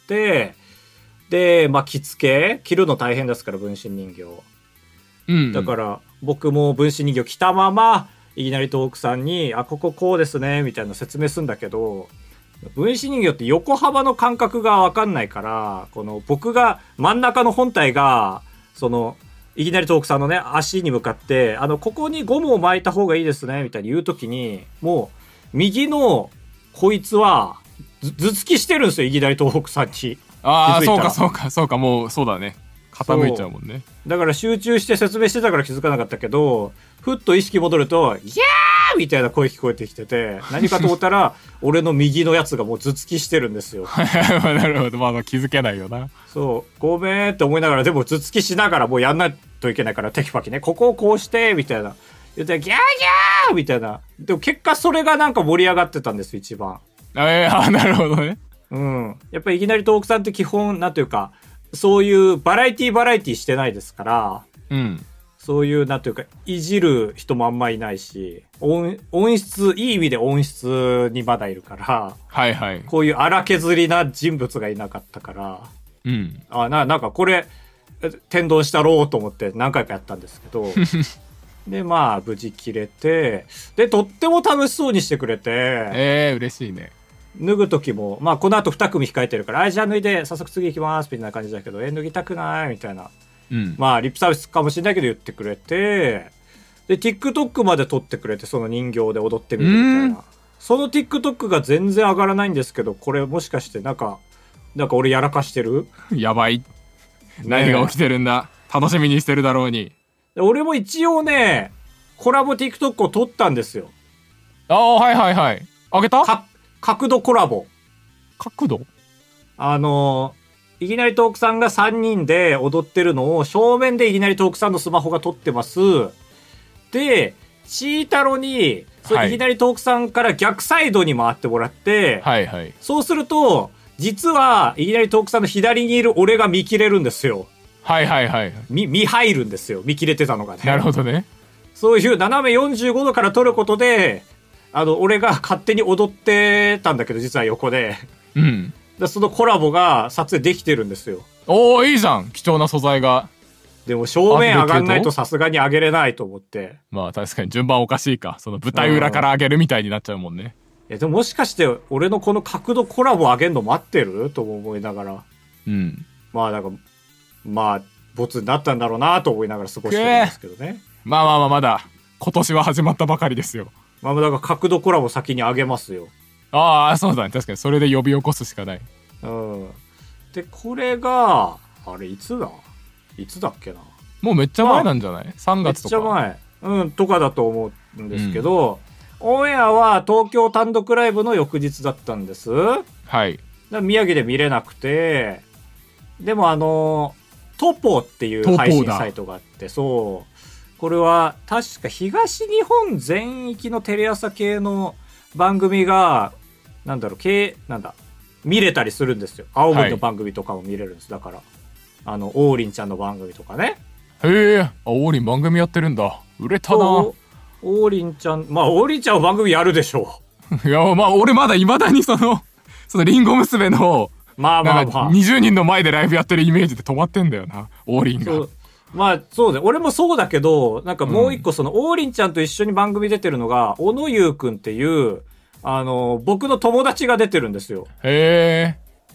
でまあ着付け着るの大変ですから分身人形、 うんうん、 だから僕も分身人形着たままいきなりトークさんにあこここうですねみたいな説明するんだけど、分身人形って横幅の感覚が分かんないから、この僕が真ん中の本体がそのいきなりトークさんのね足に向かってあのここにゴムを巻いた方がいいですねみたいに言うときに、もう右のこいつは頭突きしてるんですよ、いきなりトークさんに。 ああそうかそうかそうか、もうそうだね、傾いちゃうもんね。 だから集中して説明してたから気づかなかったけど、ふっと意識戻ると「イヤー!」みたいな声聞こえてきてて、何かと思ったら俺の右のやつがもう頭突きしてるんですよ。 なるほど、まあ気づけないよな。 そうごめんって思いながら、でも頭突きしながらもうやんないといけないからテキパキね、ここをこうしてみたいな言ったらギャーギャーみたいな。でも結果それがなんか盛り上がってたんです一番。 えー、あなるほどね。 うん、やっぱりいきなりトークさんって基本なんていうかそういうバラエティバラエティしてないですから、 うん、 そういうなんていうかいじる人もあんまいないし、音音質いい意味で音質にまだいるから、 はいはい、 こういう荒削りな人物がいなかったから、 うん、 あななんかこれ天丼したろうと思って何回かやったんですけどでまあ無事切れて、でとっても楽しそうにしてくれて、 えー、嬉しいね。 脱ぐ時もまあこの後に組控えてるから「あじゃあ脱いで早速次行きます」みたいな感じだけど「え脱ぎたくない」みたいな、 うん、 まあリップサービスかもしれないけど言ってくれて、で TikTok まで撮ってくれて、その人形で踊ってみるみたいな。その TikTok が全然上がらないんですけど、これもしかしてなんかなんか俺やらかしてる？ やばい、何が起きてるんだ、楽しみにしてるだろうに。 俺も一応ねコラボ TikTok を撮ったんですよ。 ああはいはいはい、あげた？ か角度コラボ。 角度？ あのいきなりトークさんがさんにんで踊ってるのを正面でいきなりトークさんのスマホが撮ってます。でチータロに、はい、いきなりトークさんから逆サイドに回ってもらって、 はいはい、 そうすると実はいきなりトークさんの左にいる俺が見切れるんですよ。 はいはいはい、 見見入るんですよ、見切れてたのがね。 なるほどね。 そういう斜めよんじゅうごどから撮ることで、あの俺が勝手に踊ってたんだけど実は横で、 うん、 でそのコラボが撮影できてるんですよ。 おーいいじゃん、貴重な素材が。 でも正面上がんないとさすがに上げれないと思って。 まあ確かに順番おかしいか、その舞台裏から上げるみたいになっちゃうもんね。 えでももしかして俺のこの角度コラボ上げるの待ってるとも思いながら、 うん、 まあなんかまあボツになったんだろうなと思いながら過ごしてるんですけどね。 まあまあまあまだ今年は始まったばかりですよ。 まあだから角度コラボ先に上げますよ。 ああそうだね、確かにそれで呼び起こすしかない。 うん。でこれがあれいつだいつだっけな。 もうめっちゃ前なんじゃない？ さん 月とか。 めっちゃ前。うんとかだと思うんですけど、うん、オンエアは東京単独ライブの翌日だったんです。 はい。 宮城で見れなくて、でもあのトポっていう配信サイトがあって、そうこれは確か東日本全域のテレ朝系の番組がなんだろう系なんだ見れたりするんですよ。青森の番組とかも見れるんです、はい、だからあの王林ちゃんの番組とかね。 へえ、王林番組やってるんだ。売れたな。 王林ちゃん、まあ王林ちゃんは番組やるでしょう。いやまあ俺まだ未だにそのそのリンゴ娘のまあまあまあにじゅうにんの前でライブやってるイメージで止まってんだよな、王林が。 まあそうね、俺もそうだけど、なんかもう一個その、王林ちゃんと一緒に番組出てるのが小野優くんっていうあの僕の友達が出てるんですよ。 へえ。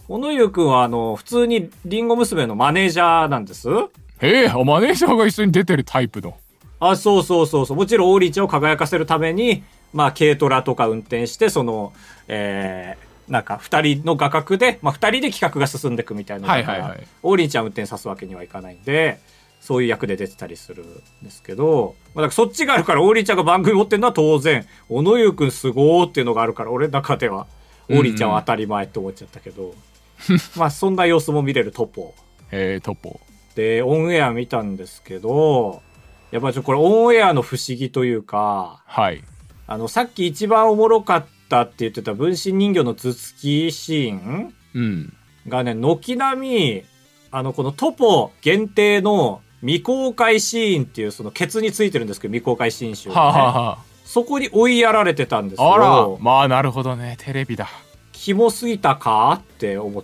小野湯くんはあの普通にリンゴ娘のマネージャーなんです。 へえ、マネージャーが一緒に出てるタイプの。 あ、そうそうそうそう。もちろん王林ちゃんを輝かせるために、まあ軽トラとか運転して、その、えー、なんか二人の画角で、まあ二人で企画が進んでいくみたいな。 はいはいはい。 王林ちゃん運転さすわけにはいかないんで、そういう役で出てたりするんですけど、まあ、だからそっちがあるから王林ちゃんが番組持ってるのは当然、小野湯くんすごーっていうのがあるから、俺の中では王林ちゃんは当たり前って思っちゃったけど、うんうん、まあそんな様子も見れるトポ。 へえ、トポ。 で、オンエア見たんですけど、やっぱちょこれオンエアの不思議というか、 はい。 あの、さっき一番おもろかったって言ってた分身人形の頭突きシーン、 うん、 がね、軒並み、あの、このトポ限定の未公開シーンっていうそのケツについてるんですけど、未公開シーン集、ね。 はあ、ははあ、 そこに追いやられてたんですよ。 あら、まあなるほどね、テレビだ。 キモすぎたかって思って。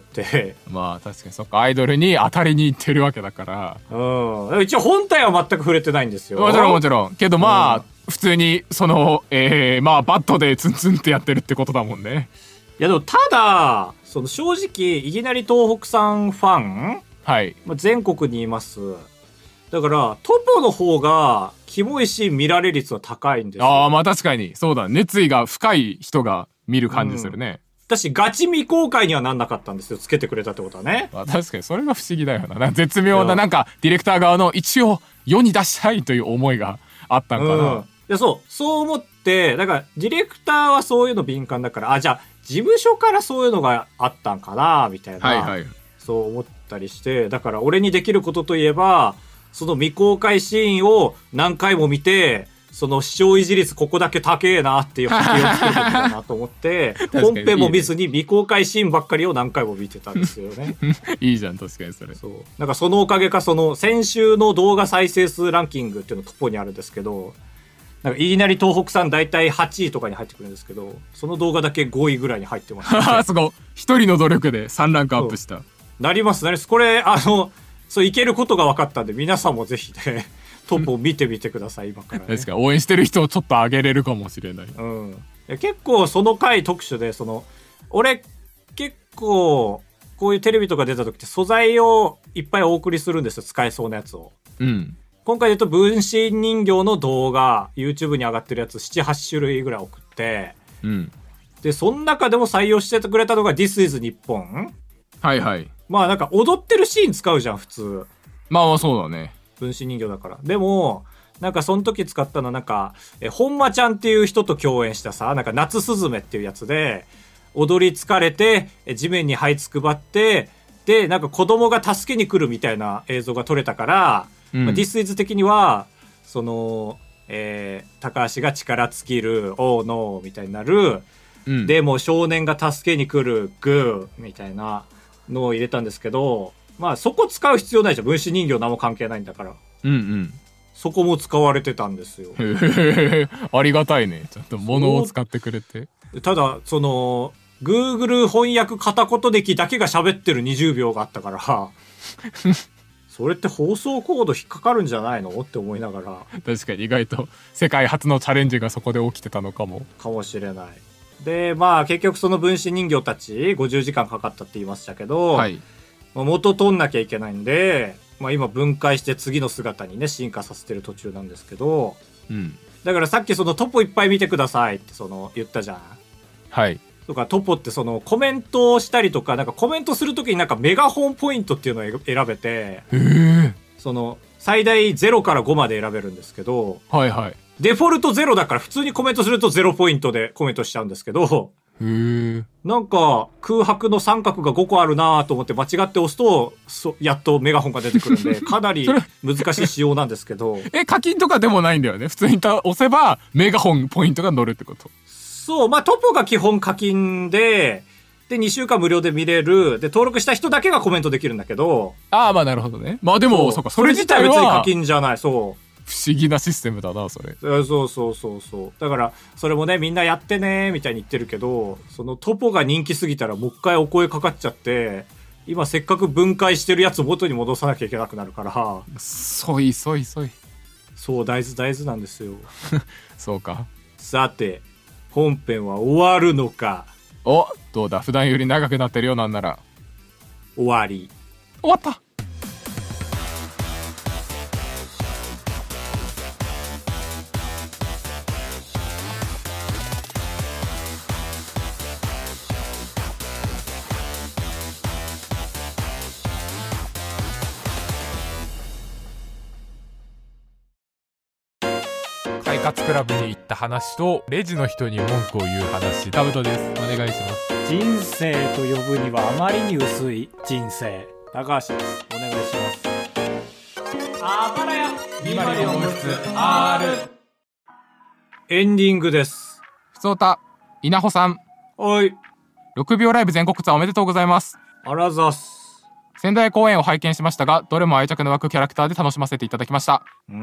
まあ確かにそっか、アイドルに当たりに行ってるわけだから。 うん。一応本体は全く触れてないんですよ。 もちろんもちろん。けどまあ、うん、普通にその、えー、まあバットでツンツンってやってるってことだもんね。 いやでもただ、その正直、いきなり東北産ファン、 はい。 まあ、全国にいます。だから、トポの方が、キモいシーン見られ率は高いんですよ。 ああ、まあ確かに。そうだ。熱意が深い人が見る感じするね。 うん私ガチ未公開にはなんなかったんですよ。つけてくれたってことはね。 まあ、確かにそれが不思議だよな。なんか絶妙ななんかディレクター側の一応世に出したいという思いがあったんかな。うん、いやそうそう思ってだからディレクターはそういうの敏感だからあじゃあ事務所からそういうのがあったんかなみたいな、 はいはい、 そう思ったりしてだから俺にできることといえばその未公開シーンを何回も見て。その視聴維持率ここだけ高えなっていう発見を作ることだなと思って本編も見ずに未公開シーンばっかりを何回も見てたんですよね。 いいじゃん確かにそれ。 そうなんかそのおかげかその先週の動画再生数ランキングっていうのトップにあるんですけどなんかいきなり東北さん大体はちいとかに入ってくるんですけどその動画だけごいぐらいに入ってます、 ね、すごい一人の努力でさんランクアップした。 なりますなりますこれあのそういけることが分かったんで皆さんもぜひねトップを見てみてください今から、ね、 確か応援してる人をちょっと上げれるかもしれない、 うん、いや結構その回特殊でその俺結構こういうテレビとか出た時って素材をいっぱいお送りするんですよ使えそうなやつを、 うん、 今回で言うと分身人形の動画 YouTube に上がってるやつ ななはち 種類ぐらい送って、 うん、 でその中でも採用してくれたのが This is 日本はいはいまあなんか踊ってるシーン使うじゃん普通まあまあそうだね分身人形だからでもなんかその時使ったのはなんかえ本間ちゃんっていう人と共演したさなんか夏すずめっていうやつで踊り疲れて地面に這いつくばってでなんか子供が助けに来るみたいな映像が撮れたから、うんまあ、This is 的にはその、えー、高橋が力尽きる Oh no みたいになる、うん、でも少年が助けに来るグーみたいなのを入れたんですけどまあそこ使う必要ないじゃん分身人形何も関係ないんだからうんうんそこも使われてたんですよありがたいねちょっと物を使ってくれてただその Google 翻訳片言歴だけが喋ってるにじゅうびょうがあったからそれって放送コード引っかかるんじゃないのって思いながら確かに意外と世界初のチャレンジがそこで起きてたのかもかもしれないでまあ結局その分身人形たちごじゅうじかんかかったって言いましたけど、はい元取んなきゃいけないんで、まあ、今分解して次の姿にね進化させてる途中なんですけど、 うん、 だからさっきそのトポいっぱい見てくださいってその言ったじゃんはいとかトポってそのコメントをしたりとかなんかコメントするときになんかメガホンポイントっていうのを選べてへその最大ゼロからごまで選べるんですけどはいはいデフォルトゼロだから普通にコメントするとゼロポイントでコメントしちゃうんですけどへなんか空白の三角がごこあるなと思って間違って押すとそやっとメガホンが出てくるんでかなり難しい仕様なんですけどえ課金とかでもないんだよね普通に押せばメガホンポイントが乗るってことそうまあトポが基本課金ででにしゅうかん無料で見れるで登録した人だけがコメントできるんだけどああまあなるほどねまあでもそうかそれ自体は別に課金じゃないそう不思議なシステムだなそれそうそうそうそうだからそれもねみんなやってねみたいに言ってるけどそのトポが人気すぎたらもう一回お声かかっちゃって今せっかく分解してるやつを元に戻さなきゃいけなくなるからそいそいそいそう大豆大豆なんですよそうかさて本編は終わるのかおどうだ普段より長くなってるよなんなら終わり。 終わった。快活クラブに行った話とレジの人に文句を言う話、タブトです。お願いします。 人生と呼ぶにはあまりに薄い人生、高橋です。お願いします。あばらやにまるよんぶつ R。 エンディングです。 ふつおた、稲穂さん。 はい。 ろくびょうライブ全国ツアーおめでとうございます。 あらざす。 仙台公演を拝見しましたが、どれも愛着の湧くキャラクターで楽しませていただきました。 うん。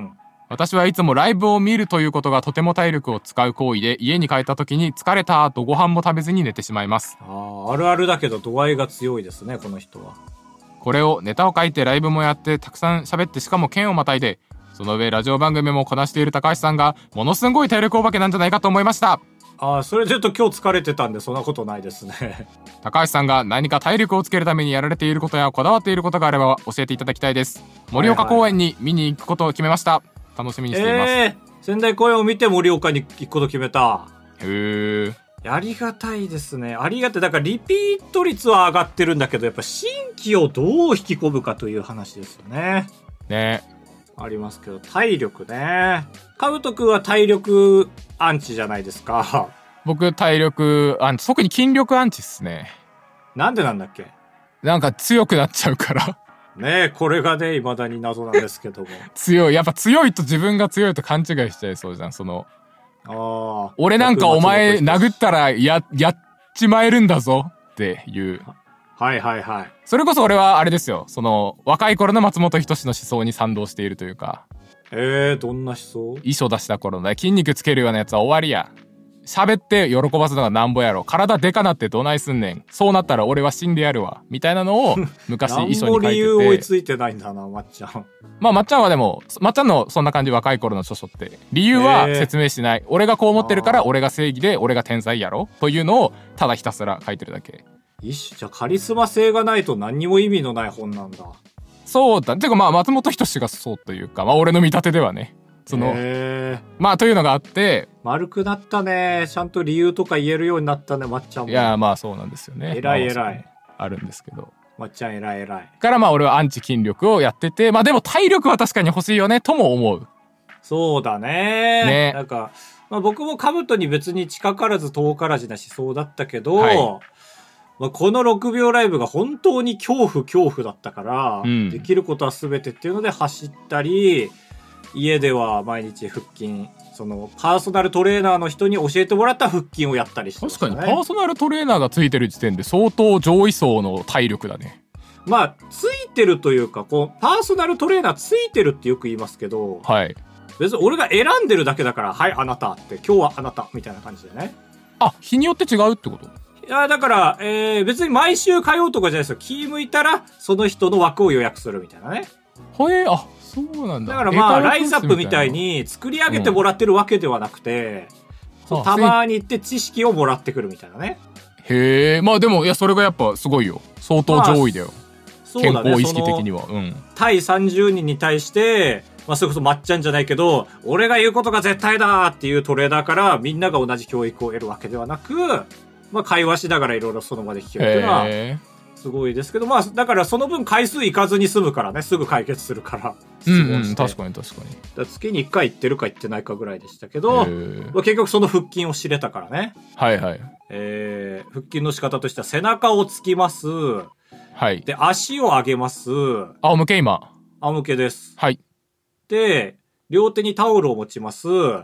私はいつもライブを見るということがとても体力を使う行為で、家に帰った時に疲れたとご飯も食べずに寝てしまいます。 ああ、あるあるだけど度合いが強いですね、この人は。 これをネタを書いてライブもやってたくさん喋って、しかも県をまたいで、その上ラジオ番組もこなしている高橋さんがものすごい体力お化けなんじゃないかと思いました。 ああ、それちょっと今日疲れてたんでそんなことないですね。 高橋さんが何か体力をつけるためにやられていることやこだわっていることがあれば教えていただきたいです。盛岡公園に見に行くことを決めました。楽しみにしています。 えー、仙台公演を見て盛岡に行くこと決めた。 へえ。 ありがたいですね。ありがたい。だからリピート率は上がってるんだけど、やっぱ新規をどう引き込むかという話ですよね。 ね。 ありますけど、体力ね。カブト君は体力アンチじゃないですか。 僕体力アンチ、特に筋力アンチっすね。 なんでなんだっけ。 なんか強くなっちゃうからねえ、これがね、未だに謎なんですけども。 強い。やっぱ強いと自分が強いと勘違いしちゃいそうじゃん。その、 ああ。 俺なんかお前殴ったらや、やっちまえるんだぞっていう。 はいはいはい。 それこそ俺はあれですよ。その、若い頃の松本人志の思想に賛同しているというか。 えー、どんな思想？ 遺書出した頃の筋肉つけるようなやつは終わりや。喋って喜ばすのがなんぼやろ。体でかなってどないすんねん。そうなったら俺は死んでやるわ。みたいなのを昔遺書に書いてて。何も理由追いついてないんだな、まっちゃん。 まあまっちゃんはでも、まっちゃんのそんな感じ若い頃の著書って。理由は説明しない。俺がこう思ってるから俺が正義で俺が天才やろというのをただひたすら書いてるだけ。 一種じゃカリスマ性がないと何にも意味のない本なんだ。 そうだ。てかまあ松本人志がそうというか、まあ俺の見立てではね。その、まあというのがあって。 丸くなったね。ちゃんと理由とか言えるようになったね、まっちゃんも。 いやまあそうなんですよね。 偉い偉い。 あるんですけど。 まっちゃん偉い偉い。 からまあ俺はアンチ筋力をやってて、まあでも体力は確かに欲しいよねとも思う。 そうだね。 ね。 なんか、まあ、僕も兜に別に近からず遠からずな思想だったけど、はい、まあ、このろくびょうライブが本当に恐怖恐怖だったから、うん、できることは全てっていうので走ったり、家では毎日腹筋、そのパーソナルトレーナーの人に教えてもらった腹筋をやったりしてましたね。 確かにパーソナルトレーナーがついてる時点で相当上位層の体力だね。 まあついてるというか、こうパーソナルトレーナーついてるってよく言いますけど、 はい。 別に俺が選んでるだけだから、はいあなたって今日はあなたみたいな感じでね。 あ、日によって違うってこと？ いやだから、えー、別に毎週通うとかじゃないですよ。気向いたらその人の枠を予約するみたいなね。 はい、あ、そうなんだ。 だからまあライズアップみたいに作り上げてもらってるわけではなくて、うん、たまに行って知識をもらってくるみたいなね。 へえ、まあでもいやそれがやっぱすごいよ。相当上位だよ。まあ、そうだね、健康意識的には。うん。 対さんじゅうにんに対して、まあそれこそまっちゃんじゃないけど、俺が言うことが絶対だっていうトレーダーからみんなが同じ教育を得るわけではなく、まあ会話しながらいろいろその場で聞けるっていうのはすごいですけど、まあだからその分回数いかずに済むからね、すぐ解決するから。 うんうん、確かに確かに。 だ月にいっかい行ってるか行ってないかぐらいでしたけど、まあ、結局その腹筋を知れたからね。 はいはい。 えー、腹筋の仕方としては背中をつきます。 はい。 で、足を上げます。 仰向け今。 仰向けです。 はい。 で、両手にタオルを持ちます。うん、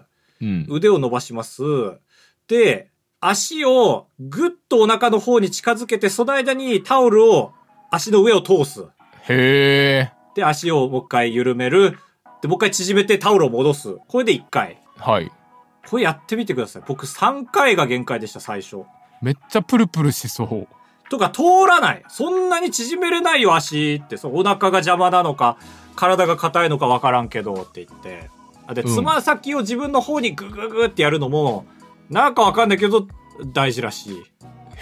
腕を伸ばします。で、足をぐっとお腹の方に近づけて、その間にタオルを足の上を通す。 へー。 で、足をもう一回緩める。で、もう一回縮めてタオルを戻す。これでいっかい。 はい。 これやってみてください。僕さんかいが限界でした、最初。 めっちゃプルプルしそう。 とか通らない。そんなに縮めれないよ、足って。そう、お腹が邪魔なのか、体が硬いのかわからんけどって言って。で、つま先を自分の方にグググってやるのも、なんかわかんないけど、大事らしい。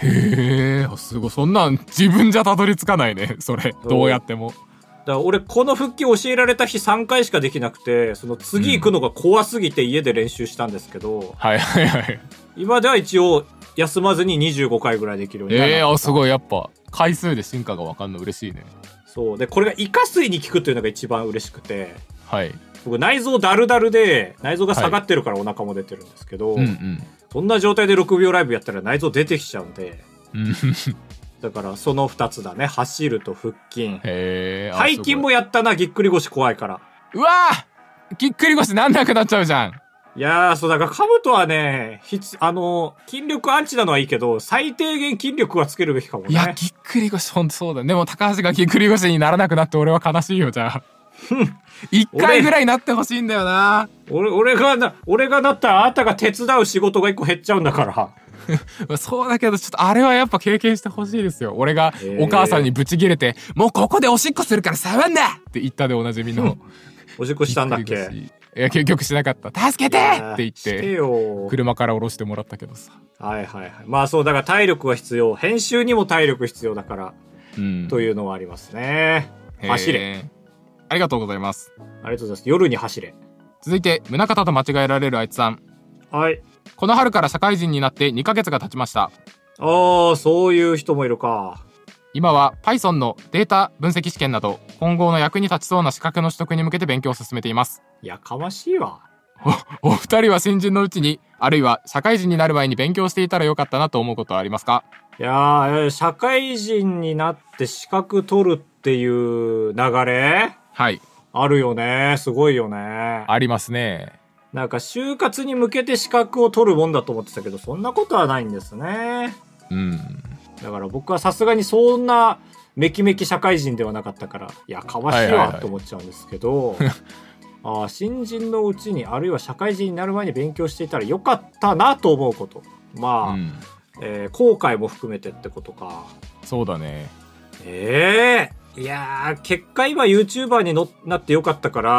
へえ、すごい。そんなん自分じゃたどり着かないね、それ。どうやっても。 だから俺この腹筋教えられた日さんかいしかできなくて、その次行くのが怖すぎて家で練習したんですけど、うん、 はいはいはい。 今では一応休まずににじゅうごかいぐらいできるようになった。 ええー、あ、すごい。やっぱ回数で進化が分かんの嬉しいね。 そうで、これがイカ水に効くというのが一番嬉しくて、 はい。 僕内臓ダルダルで内臓が下がってるからお腹も出てるんですけど、はい、うんうん、そんな状態でろくびょうライブやったら内臓出てきちゃうんでだからそのふたつだね。走ると腹筋。へー、背筋もやったな。ぎっくり腰怖いから。 うわー、ぎっくり腰なんなくなっちゃうじゃん。 いやー、そうだからカブトはね、ひつあの筋力アンチなのはいいけど、最低限筋力はつけるべきかもね。 いや、ぎっくり腰ほんとそうだ。でも高橋がぎっくり腰にならなくなって俺は悲しいよ。じゃあ一回ぐらいなってほしいんだよな。 俺、俺がな、俺がなったらあなたが手伝う仕事が一個減っちゃうんだからそうだけど、ちょっとあれはやっぱ経験してほしいですよ。俺がお母さんにブチギレて、えー、もうここでおしっこするから触んなって言ったでおなじみのおしっこしたんだっけ。 いや、結局しなかった。助けてって言って車から降ろしてもらったけどさ。 はいはいはい。まあそう、だから体力が必要。編集にも体力必要だから、うん、というのはありますね。走れ。 ありがとうございます。 ありがとうございます。夜に走れ。 続いて、宗像と間違えられるあいつさん。 はい。 この春から社会人になってにかげつが経ちました。 ああ、そういう人もいるか。 今は Python のデータ分析試験など今後の役に立ちそうな資格の取得に向けて勉強を進めています。 やかましいわ。 お、お二人は新人のうちに、あるいは社会人になる前に勉強していたらよかったなと思うことはありますか？ いやー、社会人になって資格取るっていう流れ、 はい、 あるよね。すごいよね。 ありますね。 なんか就活に向けて資格を取るもんだと思ってたけど、そんなことはないんですね。 うん。 だから僕はさすがにそんなめきめき社会人ではなかったから、いやかましいわって思っちゃうんですけど、はいはいはいあ新人のうちに、あるいは社会人になる前に勉強していたらよかったなと思うこと。まあ、うんえー、後悔も含めてってことか。 そうだね。 ええー、いやー、結果今 YouTuber にのなってよかったから、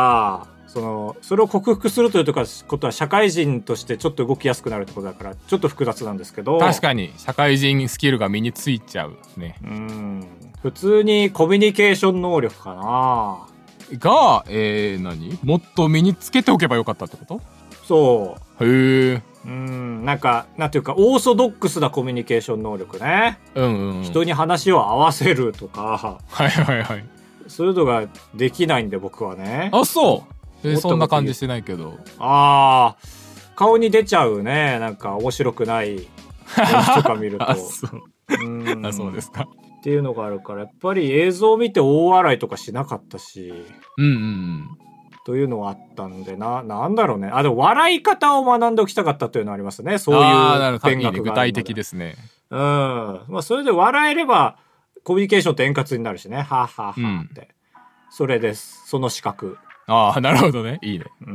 その、それを克服するということは社会人としてちょっと動きやすくなるってことだから、ちょっと複雑なんですけど。 確かに、社会人スキルが身についちゃうね。 うん。普通にコミュニケーション能力かな。 が、えー、何もっと身につけておけばよかったってこと？ そう。 へえ。 うん、なんか、なんていうか、オーソドックスなコミュニケーション能力ね。 うんうん、うん。 人に話を合わせるとか。 はいはいはい。 そういうのができないんで、僕はね。 あ、そう。えー、そんな感じしてないけど。 ああ、顔に出ちゃうね。なんか面白くない演出とか見ると。 あ、そう。うん。あ、そうですか。 っていうのがあるから、やっぱり映像を見て大笑いとかしなかったし、 うんうんうん、 というのはあったんでな、なんだろうね。あ、でも笑い方を学んでおきたかったというのはありますね。そういう勉学があるので。具体的ですね。 うん。まあそれで笑えればコミュニケーションって円滑になるしね。はあ、はあはあ、って、うん。それです。その資格。 ああ、なるほどね。いいね。 うん。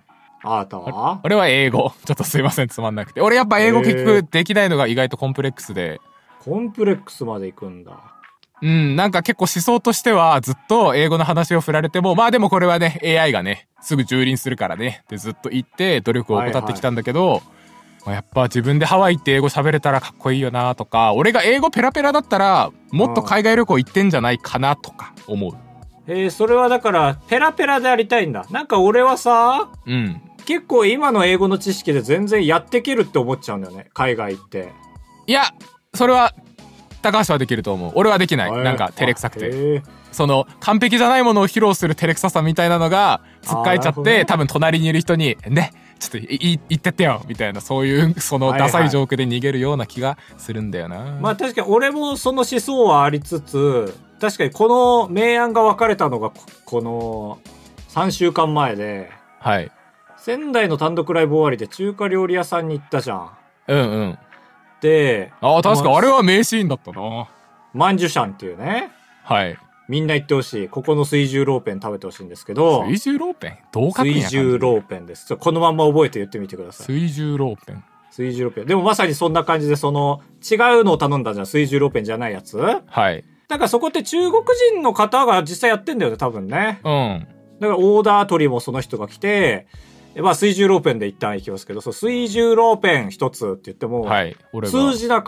あなたは？ 俺は英語。ちょっとすいません、つまんなくて。俺やっぱ英語結局できないのが意外とコンプレックスで。 コンプレックスまで行くんだ。 うん、なんか結構思想としてはずっと英語の話を振られても、まあでもこれはね、エーアイ がね、すぐ蹂躙するからね、ってずっと言って努力を怠ってきたんだけど、はいはい、まあ、やっぱ自分でハワイ行って英語喋れたらかっこいいよなとか、俺が英語ペラペラだったらもっと海外旅行行ってんじゃないかなとか思う。 えー、それはだからペラペラでありたいんだ。なんか俺はさ、 うん、 結構今の英語の知識で全然やっていけるって思っちゃうんだよね、海外行って。 いや、それは高橋はできると思う。俺はできない。なんか照れくさくて。その完璧じゃないものを披露する照れくささみたいなのがつっかえちゃって、ね、多分隣にいる人にね、ちょっと言ってってよみたいな、そういうそのダサいジョークで逃げるような気がするんだよな。はいはい、 まあ確かに俺もその思想はありつつ、確かにこの明暗が分かれたのがこのさんしゅうかんまえで、 はい。 仙台の単独ライブ終わりで中華料理屋さんに行ったじゃん。 うんうん。 で、 ああ、確かあれは名シーンだったな。 マンジュシャンっていうね。 はい。 みんな行ってほしい。ここの水獣ローペン食べてほしいんですけど。 水獣ローペンどう書くんや。 水獣ローペンです。このまんま覚えて言ってみてください。 水獣ローペン。 水獣ローペン。でもまさにそんな感じで、その、違うのを頼んだじゃん。水獣ローペンじゃないやつ。 はい。 だからそこって中国人の方が実際やってんだよね、多分ね。 うん。 だからオーダー取りもその人が来て、まあ水獣ローペンで一旦行きますけど、そう水獣ローペン一つって言っても、はい、通じなかっ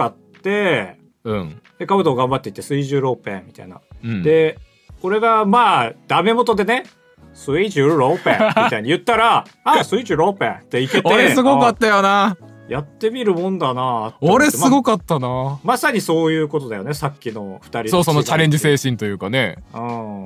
て、 うん。 で、カブトを頑張っていって、水中ローペンみたいな。 うん、 で、これが、まあ、ダメ元でね、水中ローペンみたいに言ったら、あ、水中ローペンっていけて。 俺すごかったよな。 やってみるもんだな。 俺すごかったな、ま。 まさにそういうことだよね、さっきの二人の。 そう、そのチャレンジ精神というかね。 うん。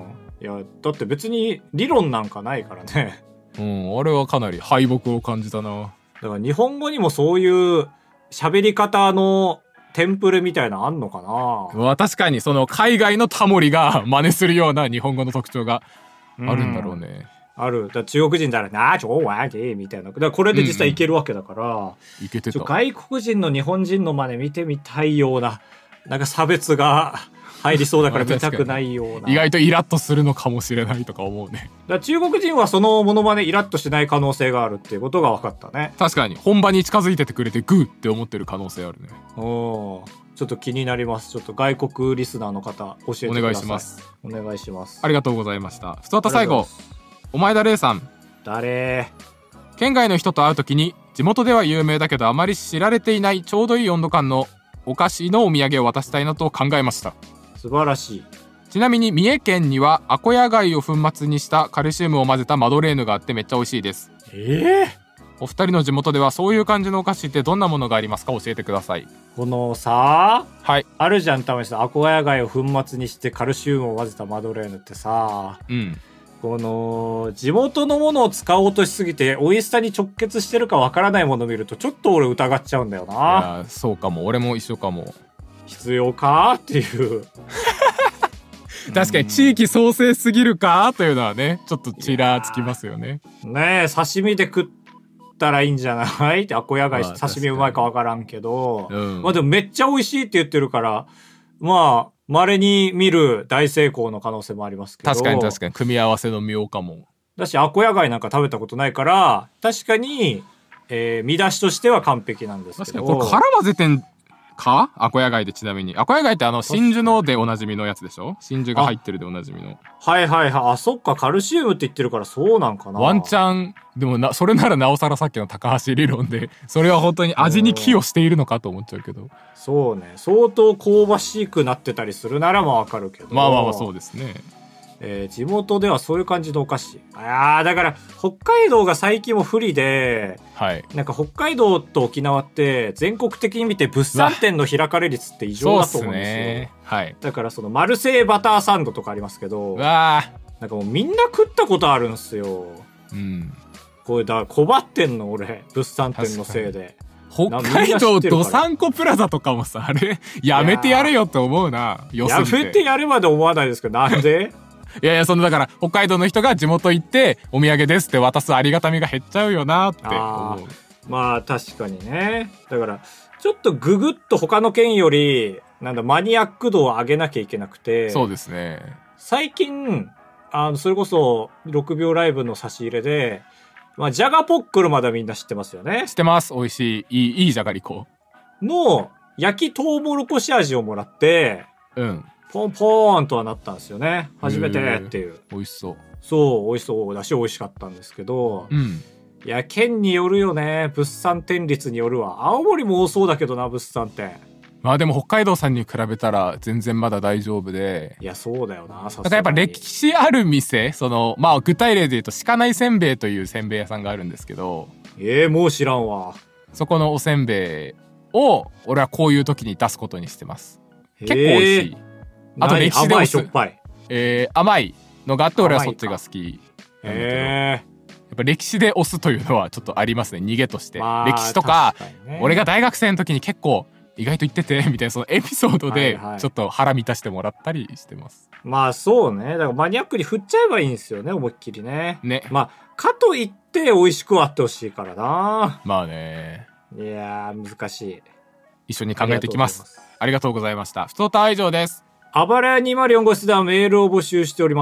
いや、だって別に理論なんかないからね。 うん、あれはかなり敗北を感じたな。 だから日本語にもそういう喋り方のテンプレみたいなのあんのかな。 まあ確かにその海外のタモリが真似するような日本語の特徴があるんだろうね。 うん、ある。だ中国人だらなあちょわけみたいな。だからこれで実際いけるわけだから。うんうん、 いけてた。 外国人の日本人の真似見てみたいような、なんか差別が入りそうだから見たくないような。 意外とイラッとするのかもしれないとか思うね。 だから中国人はそのモノマネイラッとしない可能性があるっていうことが分かったね。 確かに本場に近づいててくれてグーって思ってる可能性あるね。 おー、ちょっと気になります。ちょっと外国リスナーの方教えてください。 お願いします。 お願いします。 ありがとうございました。ふつおた最後、お前だれいさん。 誰？ 県外の人と会うときに地元では有名だけどあまり知られていないちょうどいい温度感のお菓子のお土産を渡したいなと考えました。 素晴らしい。 ちなみに三重県にはアコヤ貝を粉末にしたカルシウムを混ぜたマドレーヌがあってめっちゃ美味しいです。 ええー、お二人の地元ではそういう感じのお菓子ってどんなものがありますか？教えてください。 このさ、 はい、 あるじゃん、たまにさ、アコヤ貝を粉末にしてカルシウムを混ぜたマドレーヌってさ、 うん、 この地元のものを使おうとしすぎて美味しさに直結してるかわからないものを見るとちょっと俺疑っちゃうんだよな。いやそうかも、俺も一緒かも。 必要かっていう確かに地域創生すぎるかというのはね、ちょっとちらつきますよね。 ねえ、刺身で食ったらいいんじゃないって、アコヤ貝、まあ、刺身うまいかわからんけど、うん、まあでもめっちゃ美味しいって言ってるから、まあ稀に見る大成功の可能性もありますけど。 確かに確かに組み合わせの妙かも。 だしアコヤ貝なんか食べたことないから確かに、えー、見出しとしては完璧なんですけど。 確かにこれ殻混ぜてんか？アコヤ貝でちなみに。アコヤ貝ってあの真珠のでおなじみのやつでしょ？真珠が入ってるでおなじみの。 はいはいはい。あ、そっか、カルシウムって言ってるからそうなんかな。 ワンチャン、でもな、それならなおさらさっきの高橋理論で、それは本当に味に寄与しているのかと思っちゃうけど。 そうね。相当香ばしくなってたりするならまあわかるけど。 まあまあまあそうですね。 えー、地元ではそういう感じのお菓子。ああ、だから北海道が最近も不利で、 はい、 なんか北海道と沖縄って全国的に見て物産展の開かれ率って異常だと思うんですよ。 そうっすね。はい。 だからそのマルセイバターサンドとかありますけど、 わなんかもうみんな食ったことあるんすよ。 うん。 これだ、困ってんの俺、物産展のせいで。 北海道どさんこプラザとかもさ、あれやめてやれよって思うな。 よすぎてやめてやれまで思わないですけど、なんでいやいや、そのだから北海道の人が地元行ってお土産ですって渡すありがたみが減っちゃうよなって思う。 まあ確かにね。だからちょっとググッと他の県よりなんだマニアック度を上げなきゃいけなくて。 そうですね。 最近あのそれこそろくびょうライブの差し入れで、まあジャガポックルまだみんな知ってますよね。 知ってます。美味しいいいいいじゃがりこの焼きトウモロコシ味をもらって、 うん。 ポンポーンとはなったんですよね。初めてっていう。 美味しそう。 そう、美味しそうだし美味しかったんですけど、 うん。 いや、県によるよね。物産展率によるわ。青森も多そうだけどな、物産展。 まあでも北海道さんに比べたら全然まだ大丈夫で。 いや、そうだよな。さすがに。 だからやっぱ歴史ある店、その、まあ具体例で言うと、鹿内せんべいというせんべい屋さんがあるんですけど。 ええー、もう知らんわ。 そこのおせんべいを、俺はこういう時に出すことにしてます。結構美味しい。あと歴史で甘いしょっぱい。 えー、甘いのがあって俺はそっちが好き。 へえ。 やっぱ歴史で押すというのはちょっとありますね、逃げとして。 まあ、 歴史とか、 かね、 俺が大学生の時に結構意外と言っててみたいなそのエピソードでちょっと腹満たしてもらったりしてます。 はいはい、まあそうね。だからマニアックに振っちゃえばいいんですよね、思いっきりね。 ね。 まあかといって美味しく割ってほしいからな。 まあね。 いやー難しい。 一緒に考えていきます。ありがとうございました。ふつおたは以上です。 あばらやにまるよん号室ではメールを募集しております。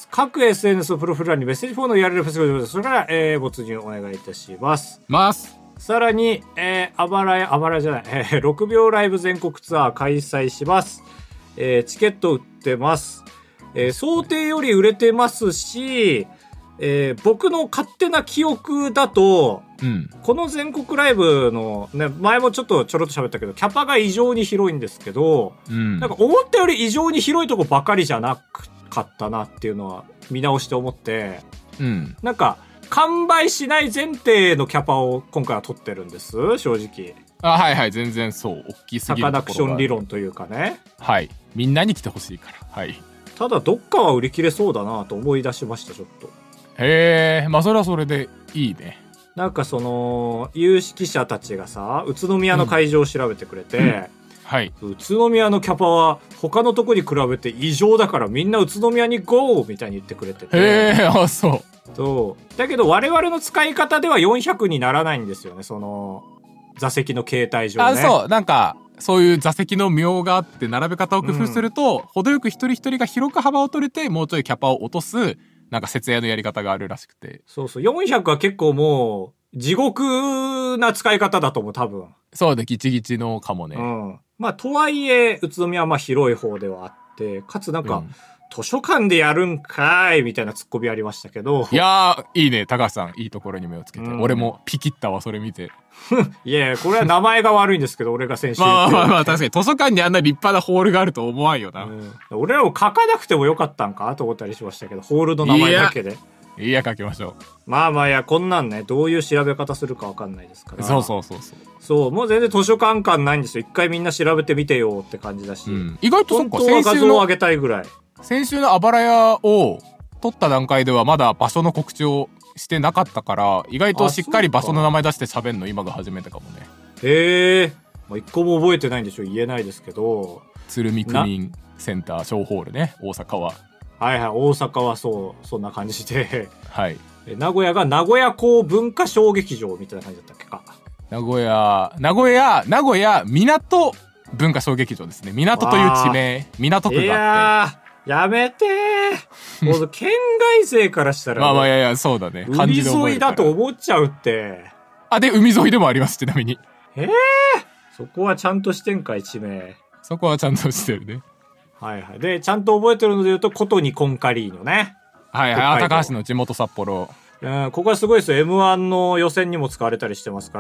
各 エスエヌエス のプロフィール欄にメッセージフォームの ユーアールエル フェスブック、それから、えー、没入お願いいたします。 ます。 さらに、えー、あばらや、あばらやじゃない、えー、ろくびょうライブ全国ツアー開催します。えー、チケット売ってます。えー、想定より売れてますし、 えー、僕の勝手な記憶だと、 うん、 この全国ライブの、ね、前もちょっとちょろっと喋ったけど、キャパが異常に広いんですけど、うん、なんか思ったより異常に広いとこばかりじゃなかったなっていうのは見直して思って、うん、なんか完売しない前提のキャパを今回は取ってるんです、正直。 あ、はいはい、全然そう、大きすぎるところが。サカナクション理論というかね。 はい、みんなに来てほしいから。はい。 ただどっかは売り切れそうだなと思い出しました、ちょっと。 へえ、まあそれはそれでいいね。 なんかその有識者たちがさ、宇都宮の会場を調べてくれて、うんうん、 はい、 宇都宮のキャパは他のとこに比べて異常だからみんな宇都宮にゴーみたいに言ってくれてて。 へえ、あ、そう。 そうだけど我々の使い方ではよんひゃくにならないんですよね、その座席の形態上ね。 あ、そう、なんかそういう座席の妙があって並べ方を工夫すると、うん、程よく一人一人が広く幅を取れてもうちょいキャパを落とすなんか節約のやり方があるらしくて。 そうそう、よんひゃくは結構もう地獄な使い方だと思う、多分。 そうで、ギチギチのかもね。 うん。まあとはいえ宇都宮はまあ広い方ではあって、かつなんか、うん、図書館でやるんかーいみたいなツッコミありましたけど。 いやー、いいね、高橋さん、いいところに目をつけて、うん、俺もピキったわ、それ見て。 いやいや、これは名前が悪いんですけど、俺が先週。 まあまあまあ、確かに図書館にあんな立派なホールがあると思わんよな。うん、 俺らも書かなくてもよかったんかと思ったりしましたけど、ホールの名前だけで。 いや、書きましょう。 まあまあ、いや、こんなんね、どういう調べ方するかわかんないですから。 そうそうそうそう。 そう、もう全然図書館感ないんですよ。一回みんな調べてみてよって感じだし。うん、 意外とそっか、 本当は画像を上げたいぐらい。 先週のあばら屋を撮った段階ではまだ場所の告知をしてなかったから、意外としっかり場所の名前出して喋るの今が初めてかもね。 へえ。まあ、一個も覚えてないんでしょ、言えないですけど。 鶴見区民センター小ホールね、大阪は。 はいはい、大阪はそう、そんな感じで。 はい。 名古屋が名古屋港文化小劇場みたいな感じだったっけか。 名古屋、名古屋、名古屋港文化小劇場ですね。港という地名、港区があって。いやー。 やめてー。もう県外勢からしたら、 まあまあいやいや、そうだね。 海沿いだと思っちゃうって。 あ、で、海沿いでもあります、ちなみに。 ええー、そこはちゃんとしてんかい、地名。 そこはちゃんとしてるね。 はいはい。で、ちゃんと覚えてるので言うと、ことにコンカリーノね。 はいはい。高橋の地元札幌。 うん、ここはすごいですよ。エムワン の予選にも使われたりしてますから、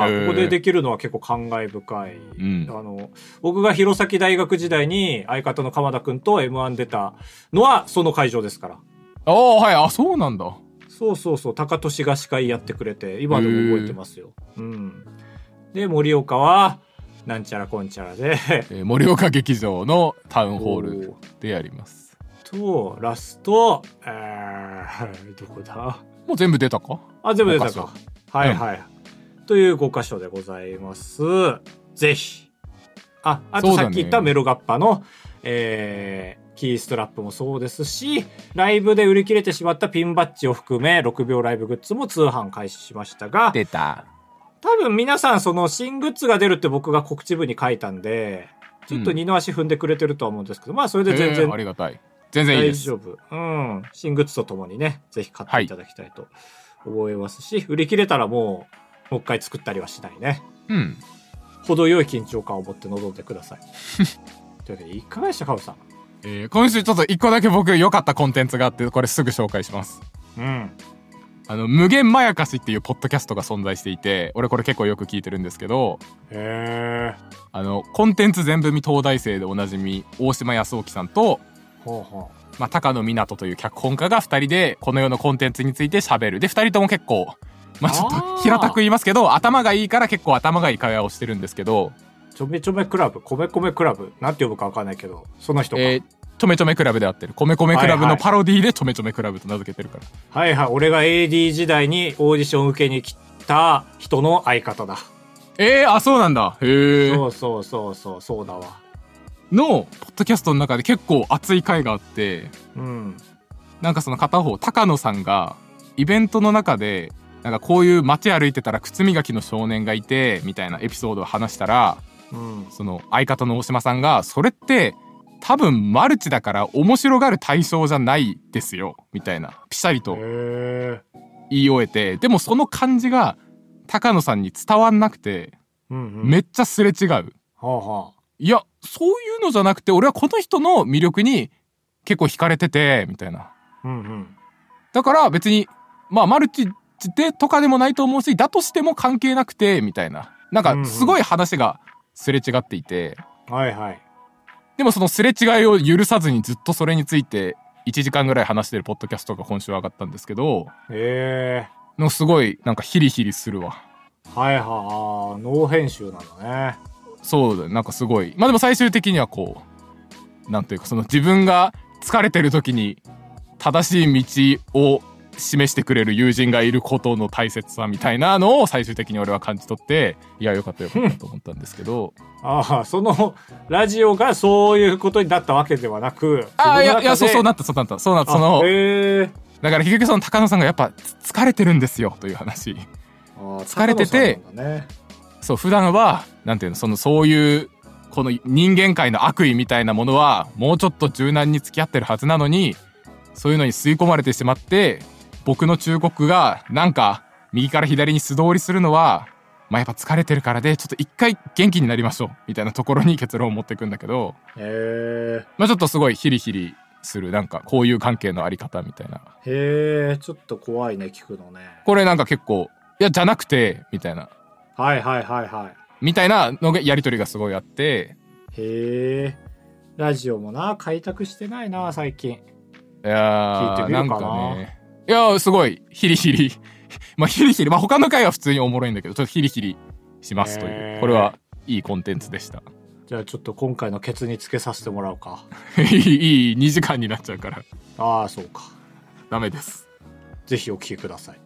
ここでできるのは結構感慨深い。うん、あの、僕が弘前大学時代に相方の鎌田くんと エムワン 出たのはその会場ですから。 ああ、はい。あ、そうなんだ。 そうそうそう。高俊が司会やってくれて、今でも覚えてますよ。うん。で、盛岡は、なんちゃらこんちゃらで、 えー、盛岡劇場のタウンホールでやります。 と、ラスト、えー、どこだ？ もう全部出たか？ あ、全部出たか。はいはい、うん。というご箇所でございます。ぜひ。あ、あとさっき言ったメロガッパの、ね、えー、キーストラップもそうですし、ライブで売り切れてしまったピンバッジを含めろくびょうライブグッズも通販開始しましたが、 出た。 多分皆さんその新グッズが出るって僕が告知部に書いたんで、ちょっと二の足踏んでくれてるとは思うんですけど、うん、まあそれで全然、 ありがたい。全然いいです。 大丈夫。うん。新グッズとともにね、ぜひ買っていただきたいと思いますし、はい、売り切れたらもう、もう一回作ったりはしないね。 うん。 程よい緊張感を持って臨んでください。というわけで、いかがでしたか、おさん。 えー、今週ちょっと一個だけ僕良かったコンテンツがあって、これすぐ紹介します。 うん。 あの、無限まやかしっていうポッドキャストが存在していて、俺これ結構よく聞いてるんですけど、 へー。 あの、コンテンツ全部見東大生でおなじみ、大島康興さんと、 ほうほう、まあ、高野湊という脚本家がふたりでこの世のコンテンツについて喋る。で、ふたりとも結構、まあ、ちょっと平たく言いますけど、頭がいいから結構頭がいい会話をしてるんですけど、 ちょめちょめクラブ、米米クラブ、なんて呼ぶかわかんないけど、その人か。 えーちょめちょめクラブであってる。米米クラブのパロディでちょめちょめクラブと名付けてるから。 はいはい。俺が エーディー 時代にオーディション受けに来た人の相方だ。 えー、あ、そうなんだ。へえ。 そうそうそうそう、そうだわ。 の、ポッドキャストの中で結構熱い回があって、 うん。 なんかその片方、高野さんが、イベントの中で、なんかこういう街歩いてたら靴磨きの少年がいて、みたいなエピソードを話したら、 うん、 その相方の大島さんが、それって、多分マルチだから面白がる対象じゃないですよみたいなピシャリと言い終えて、でもその感じが高野さんに伝わんなくて、 うんうん、 めっちゃすれ違う、はあはあ、 いやそういうのじゃなくて俺はこの人の魅力に結構惹かれててみたいな、 うんうん、 だから別にまあマルチでとかでもないと思うし、だとしても関係なくてみたいな、なんかすごい話がすれ違っていて、 うんうん、はいはい。 でもそのすれ違いを許さずにずっとそれについていちじかんぐらい話してるポッドキャストが今週上がったんですけど、 へえーのすごいなんかヒリヒリするわ。 はいはい、ノー編集なんだね。 そうだ、なんかすごい、まあでも最終的にはこうなんというか、その自分が疲れてる時に正しい道を示してくれる友人がいることの大切さみたいなのを最終的に俺は感じ取って、いやよかったよかったと思ったんですけどああ、そのラジオがそういうことになったわけではなく、 ああ、いやいや、そうそうなったそうなったそうなった、そのへだから結局その高野さんがやっぱ疲れてるんですよという話。 あ、 疲れてて、 ね、 そう普段はなんていうの、そのそういうこの人間界の悪意みたいなものはもうちょっと柔軟に付き合ってるはずなのに、そういうのに吸い込まれてしまって、僕の忠告がなんか右から左に素通りするのはまあやっぱ疲れてるからで、ちょっと一回元気になりましょうみたいなところに結論を持っていくんだけど、 へえ、 まあちょっとすごいヒリヒリする、なんかこういう関係のあり方みたいな。 へえ、ちょっと怖いね、聞くのね。 これなんか結構、いやじゃなくてみたいな、 はいはいはいはい、 みたいなのがやり取りがすごいあって、 へえ、ラジオもな開拓してないな最近。 いや聞いてみなんるかな。 かね、いやすごいヒリヒリまあヒリヒリ、まあ他の回は普通におもろいんだけど、ちょっとヒリヒリしますという、これはいいコンテンツでした。 じゃあちょっと今回のケツにつけさせてもらおうか。 いいいいにじかんになっちゃうからああそうか、 ダメです。 ぜひお聞きください。